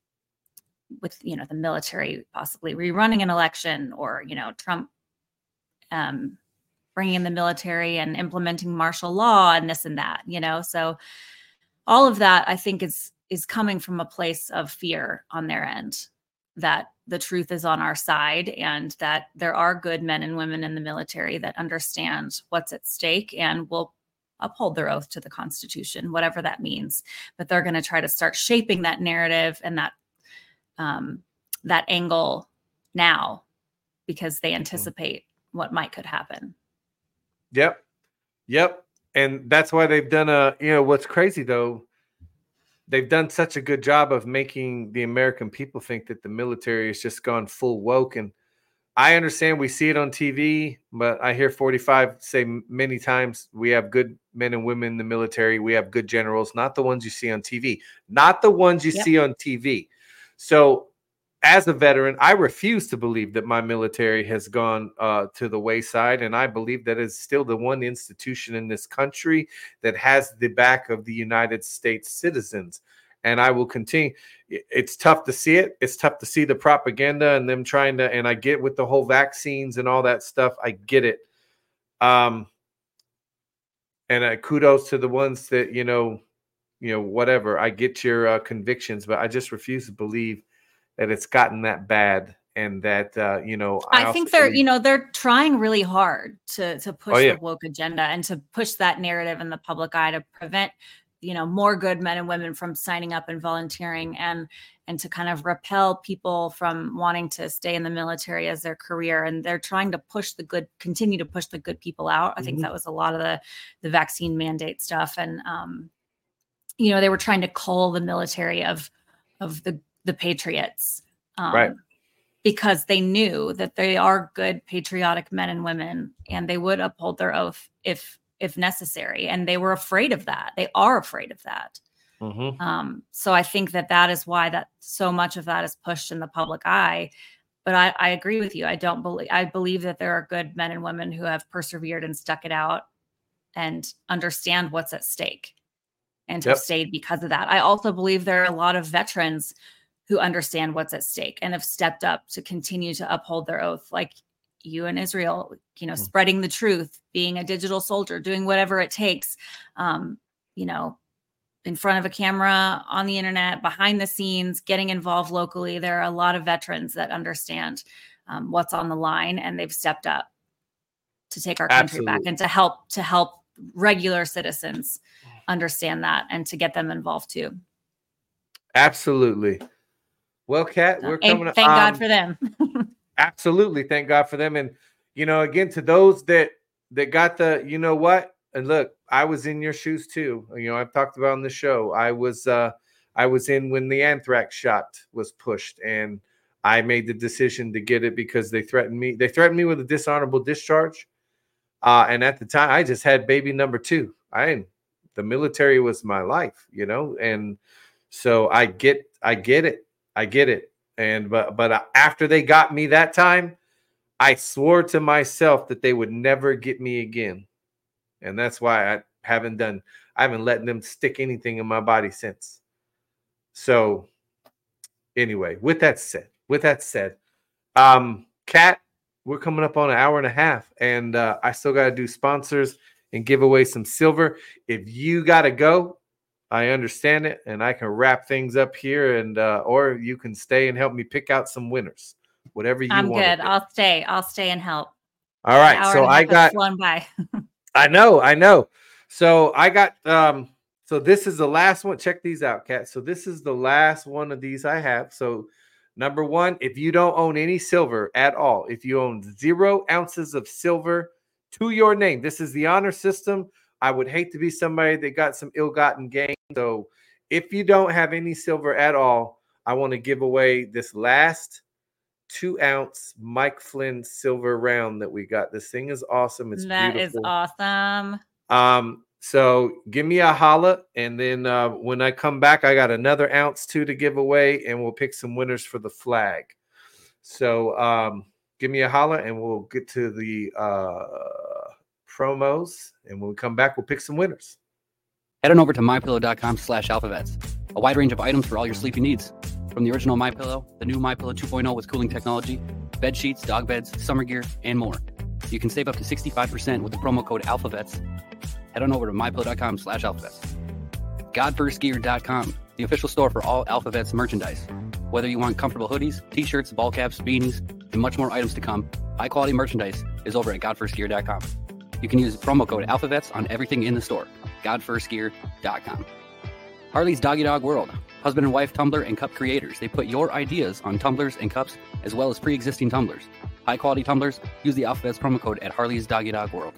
with, you know, the military possibly rerunning an election, or, you know, Trump um, bringing in the military and implementing martial law and this and that, you know. So all of that, I think, is is coming from a place of fear on their end, that the truth is on our side and that there are good men and women in the military that understand what's at stake and will uphold their oath to the Constitution, whatever that means. But they're going to try to start shaping that narrative and that um, that angle now because they anticipate what might could happen. Yep. Yep. And that's why they've done a, you know, what's crazy though, they've done such a good job of making the American people think that the military has just gone full woke. And I understand we see it on T V, but I hear forty-five say many times we have good men and women in the military. We have good generals, not the ones you see on T V, not the ones you yep. see on T V. So as a veteran, I refuse to believe that my military has gone uh, to the wayside. And I believe that it's still the one institution in this country that has the back of the United States citizens. And I will continue. It's tough to see it. It's tough to see the propaganda and them trying to, and I get with the whole vaccines and all that stuff. I get it. Um, and uh, kudos to the ones that, you know, you know, whatever. I get your uh, convictions, but I just refuse to believe that it's gotten that bad, and that uh, you know. I, I think they're, believe- you know, they're trying really hard to to push oh, yeah. the woke agenda and to push that narrative in the public eye to prevent, you know, more good men and women from signing up and volunteering, and and to kind of repel people from wanting to stay in the military as their career. And they're trying to push the good, continue to push the good people out. I mm-hmm. think that was a lot of the the vaccine mandate stuff, and um, you know, they were trying to cull the military of of the the patriots, um, right? Because they knew that they are good, patriotic men and women, and they would uphold their oath if if necessary. And they were afraid of that. They are afraid of that. Mm-hmm. Um, so I think that that is why that so much of that is pushed in the public eye. But I, I agree with you. I don't believe. I believe that there are good men and women who have persevered and stuck it out and understand what's at stake, and yep. have stayed because of that. I also believe there are a lot of veterans who understand what's at stake and have stepped up to continue to uphold their oath, like you in Israel, you know, mm-hmm. spreading the truth, being a digital soldier, doing whatever it takes, um, you know, in front of a camera, on the internet, behind the scenes, getting involved locally. There are a lot of veterans that understand um, what's on the line, and they've stepped up to take our country Absolutely. back and to help to help regular citizens understand that and to get them involved too. Absolutely. Well, Kat, we're and coming up. Thank um, God for them. Absolutely. Thank God for them. And, you know, again, to those that, that got the, you know what, and look, I was in your shoes too. You know, I've talked about on the show. I was, uh, I was in when the anthrax shot was pushed, and I made the decision to get it because they threatened me. They threatened me with a dishonorable discharge. Uh, and at the time, I just had baby number two. I, the military was my life, you know, and so I get, I get it, I get it. And but but after they got me that time, I swore to myself that they would never get me again, and that's why I haven't done. I haven't let them stick anything in my body since. So, anyway, with that said, with that said, um, Kat, we're coming up on an hour and a half, and uh, I still got to do sponsors and give away some silver. If you got to go, I understand it, and I can wrap things up here, and uh, or you can stay and help me pick out some winners, whatever you I'm want. I'm good. I'll stay. I'll stay and help. All right. So I got flown by. I know, I know. So I got um. So this is the last one. Check these out, Kat. So this is the last one of these I have. So number one, if you don't own any silver at all, if you own zero ounces of silver to your name, this is the honor system. I would hate to be somebody that got some ill-gotten gain. So if you don't have any silver at all, I want to give away this last two-ounce Mike Flynn silver round that we got. This thing is awesome. It's that beautiful. is awesome. Um, so give me a holla, and then uh, when I come back, I got another ounce too to give away, and we'll pick some winners for the flag. So um, give me a holla, and we'll get to the uh, promos, and when we come back, we'll pick some winners. Head on over to mypillow.com slash alphavets. A wide range of items for all your sleeping needs. From the original MyPillow, the new MyPillow two point oh with cooling technology, bed sheets, dog beds, summer gear, and more. You can save up to sixty-five percent with the promo code alphavets. Head on over to mypillow.com slash alphavets. god first gear dot com, the official store for all Alphavets merchandise. Whether you want comfortable hoodies, t-shirts, ball caps, beanies, and much more items to come, high-quality merchandise is over at god first gear dot com. You can use promo code alphavets on everything in the store. god first gear dot com. Harley's Doggy Dog World. Husband and wife tumbler and cup creators. They put your ideas on tumblers and cups, as well as pre-existing tumblers. High-quality tumblers. Use the Alphavets promo code at Harley's Doggy Dog World.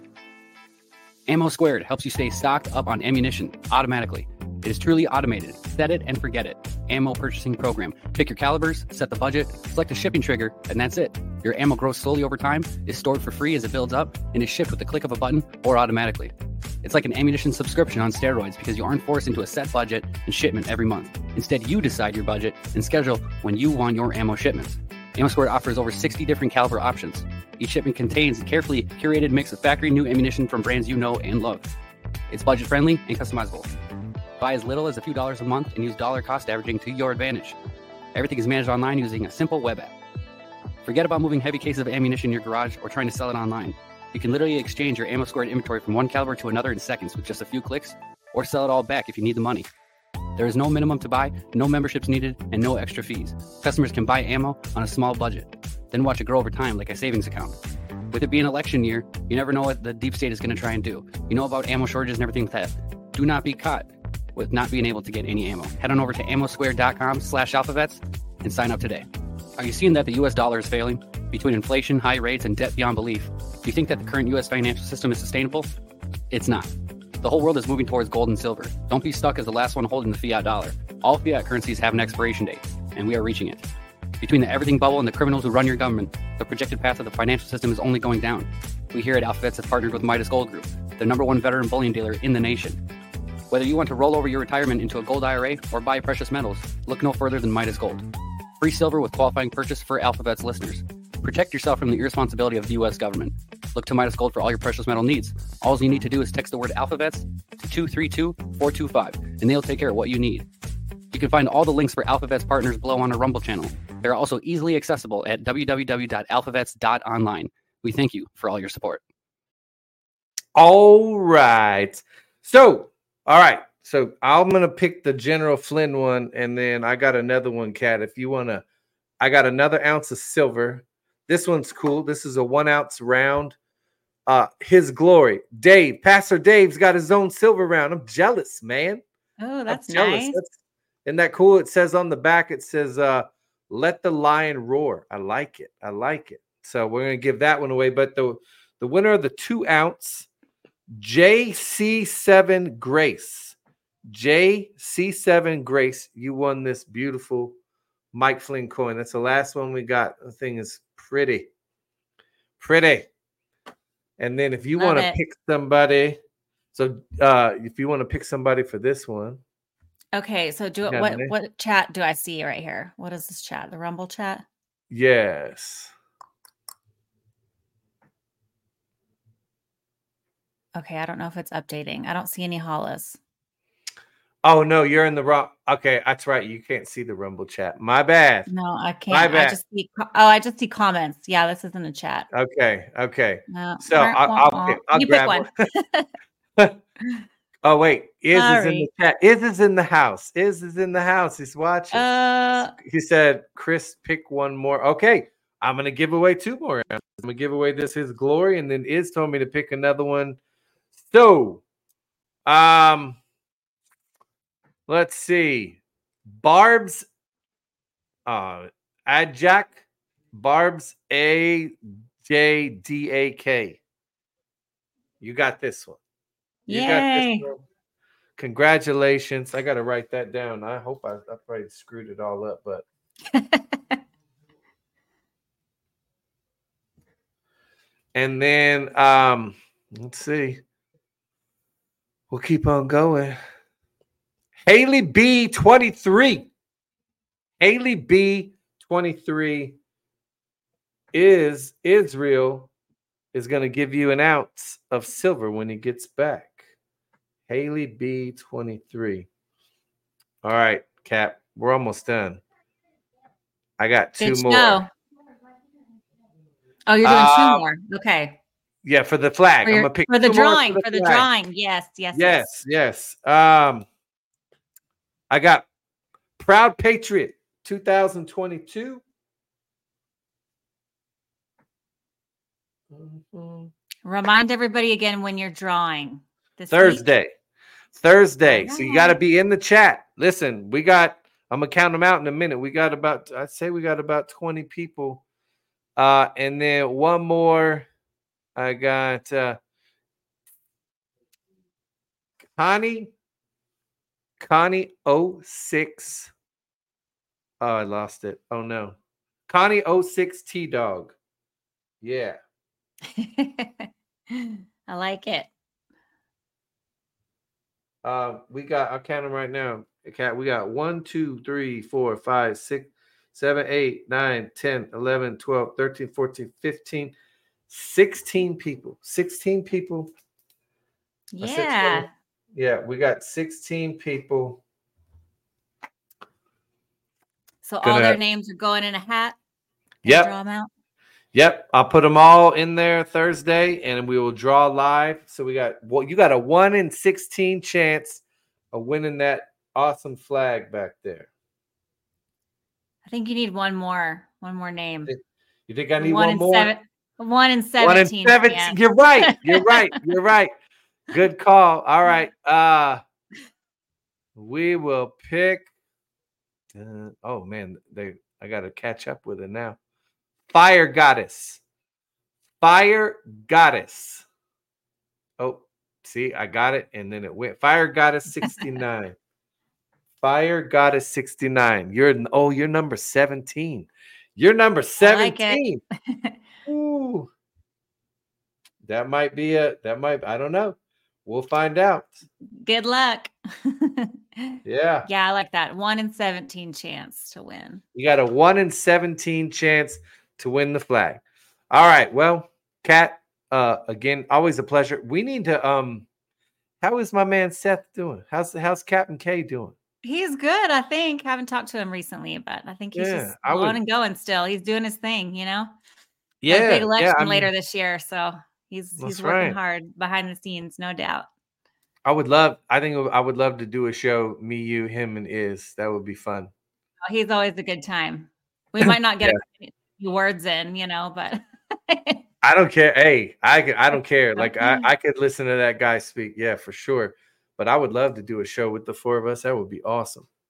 Ammo Squared helps you stay stocked up on ammunition automatically. It is truly automated. Set it and forget it. Ammo purchasing program. Pick your calibers, set the budget, select a shipping trigger, and that's it. Your ammo grows slowly over time, is stored for free as it builds up, and is shipped with the click of a button or automatically. It's like an ammunition subscription on steroids because you aren't forced into a set budget and shipment every month. Instead, you decide your budget and schedule when you want your ammo shipments. Ammo Squared offers over sixty different caliber options. Each shipment contains a carefully curated mix of factory new ammunition from brands you know and love. It's budget friendly and customizable. Buy as little as a few dollars a month and use dollar cost averaging to your advantage. Everything is managed online using a simple web app. Forget about moving heavy cases of ammunition in your garage or trying to sell it online. You can literally exchange your Ammo Squared inventory from one caliber to another in seconds with just a few clicks, or sell it all back if you need the money. There is no minimum to buy, no memberships needed, and no extra fees. Customers can buy ammo on a small budget, then watch it grow over time like a savings account. With it being election year, you never know what the deep state is going to try and do. You know about ammo shortages and everything like that. Do not be caught with not being able to get any ammo. Head on over to ammosquared.com slash alphavets and sign up today. Are you seeing that the U S dollar is failing? Between inflation, high rates, and debt beyond belief, do you think that the current U S financial system is sustainable? It's not. The whole world is moving towards gold and silver. Don't be stuck as the last one holding the fiat dollar. All fiat currencies have an expiration date, and we are reaching it. Between the everything bubble and the criminals who run your government, the projected path of the financial system is only going down. We here at Alphavets have partnered with Midas Gold Group, the number one veteran bullion dealer in the nation. Whether you want to roll over your retirement into a gold I R A or buy precious metals, look no further than Midas Gold. Free silver with qualifying purchase for Alphavets listeners. Protect yourself from the irresponsibility of the U S government. Look to Midas Gold for all your precious metal needs. All you need to do is text the word Alphavets to two three two, four two five, and they'll take care of what you need. You can find all the links for Alphavets partners below on our Rumble channel. They're also easily accessible at w w w dot alphavets dot online. We thank you for all your support. All right. So, all right. So I'm going to pick the General Flynn one, and then I got another one, Kat. If you want to, I got another ounce of silver. This one's cool. This is a one ounce round. Uh, His Glory. Dave, Pastor Dave's got his own silver round. I'm jealous, man. Oh, that's I'm jealous. nice. That's, isn't that cool? It says on the back, it says, uh, Let the Lion Roar. I like it. I like it. So we're going to give that one away. But the, the winner of the two ounce, J C seven Grace. J C seven Grace, you won this beautiful Mike Flynn coin. That's the last one we got. The thing is pretty. Pretty. And then if you want to pick somebody, so uh, if you want to pick somebody for this one. Okay, so do it. What minute? What chat do I see right here? What is this chat? The Rumble chat? Yes. Okay, I don't know if it's updating. I don't see any hollers. Oh no, you're in the wrong. Okay, that's right. You can't see the Rumble chat. My bad. No, I can't. My bad. I just see. Oh, I just see comments. Yeah, this isn't a chat. Okay. Okay. No. So I'll, I'll, I'll, I'll you grab pick one. Oh wait, Iz Sorry. is in the chat. Iz is in the house. Iz is in the house. He's watching. Uh, he said, "Chris, pick one more." Okay, I'm gonna give away two more. I'm gonna give away this His Glory, and then Iz told me to pick another one. So, um. Let's see. Barb's uh Adjak. Barb's A J D A K. You got this one. You Yay. got this one. Congratulations. I gotta write that down. I hope I, I probably screwed it all up, but and then um let's see. We'll keep on going. Haley B twenty-three. Haley B twenty-three is Israel is going to give you an ounce of silver when he gets back. Haley B twenty-three. All right, Cap, we're almost done. I got two Good more. Show. Oh, you're doing uh, two more. Okay. Yeah, for the flag. For, your, I'm gonna pick for the two drawing. more For the, the, for the drawing. Yes, yes, yes, yes. Yes. Um, I got Proud Patriot twenty twenty-two. Mm-hmm. Remind everybody again when you're drawing. This Thursday. Week? Thursday. So you got to be in the chat. Listen, we got, I'm going to count them out in a minute. We got about, I'd say we got about twenty people. Uh, and then one more. I got uh, Connie. Connie oh six. Oh, I lost it. Oh, no. Connie oh six T-Dog. Yeah. I like it. Uh, we got, I'll count them right now. Okay, we got one, two, three, four, five, six, seven, eight, nine, ten, eleven, twelve, thirteen, fourteen, fifteen, sixteen people. sixteen people. Yeah. Yeah, we got sixteen people. So all Gonna, their names are going in a hat? Yep. Draw them out? Yep. I'll put them all in there Thursday, and we will draw live. So we got, well, you got a one in sixteen chance of winning that awesome flag back there. I think you need one more, one more name. You think I need one, one more? Seven, one in seventeen. One in seventeen. You're right. You're right. You're right. Good call. All right. Uh, we will pick. Uh, oh man, they. I got to catch up with it now. Fire Goddess. Fire Goddess. Oh, see, I got it, and then it went. Fire Goddess sixty-nine. Fire Goddess sixty-nine. You're oh, you're number seventeen. You're number seventeen. I like it. Ooh. That might be a that might I don't know. We'll find out. Good luck. Yeah. Yeah, I like that. One in seventeen chance to win. You got a one in seventeen chance to win the flag. All right. Well, Kat, uh, again, always a pleasure. We need to um how is my man Seth doing? How's how's Captain K doing? He's good, I think. Haven't talked to him recently, but I think he's yeah, just blowing and going still. He's doing his thing, you know? Yeah. Big election yeah, I mean, later this year, so he's he's working right. hard behind the scenes, no doubt. I would love, I think I would love to do a show, me, you, him, and Iz. That would be fun. Oh, he's always a good time. We might not get yeah. a few words in, you know, but I don't care. Hey, I could, I don't care. Like I, I could listen to that guy speak. Yeah, for sure. But I would love to do a show with the four of us. That would be awesome.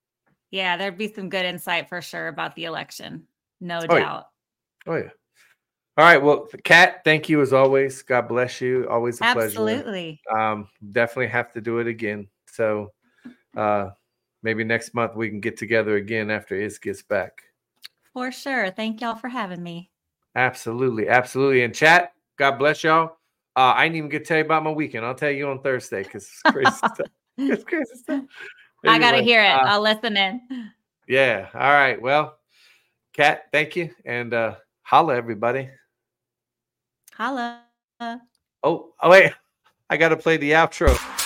Yeah, there'd be some good insight for sure about the election. No oh, doubt. Yeah. Oh, yeah. All right. Well, Kat, thank you as always. God bless you. Always a Absolutely. pleasure. Um, definitely have to do it again. So uh, maybe next month we can get together again after Iz gets back. For sure. Thank y'all for having me. Absolutely. Absolutely. And chat, God bless y'all. Uh, I didn't even get to tell you about my weekend. I'll tell you on Thursday because it's crazy stuff. It's crazy stuff. Anyway, I got to hear it. Uh, I'll listen in. Yeah. All right. Well, Kat, thank you. And uh, holla, everybody. Holla. Oh, oh, wait. I got to play the outro.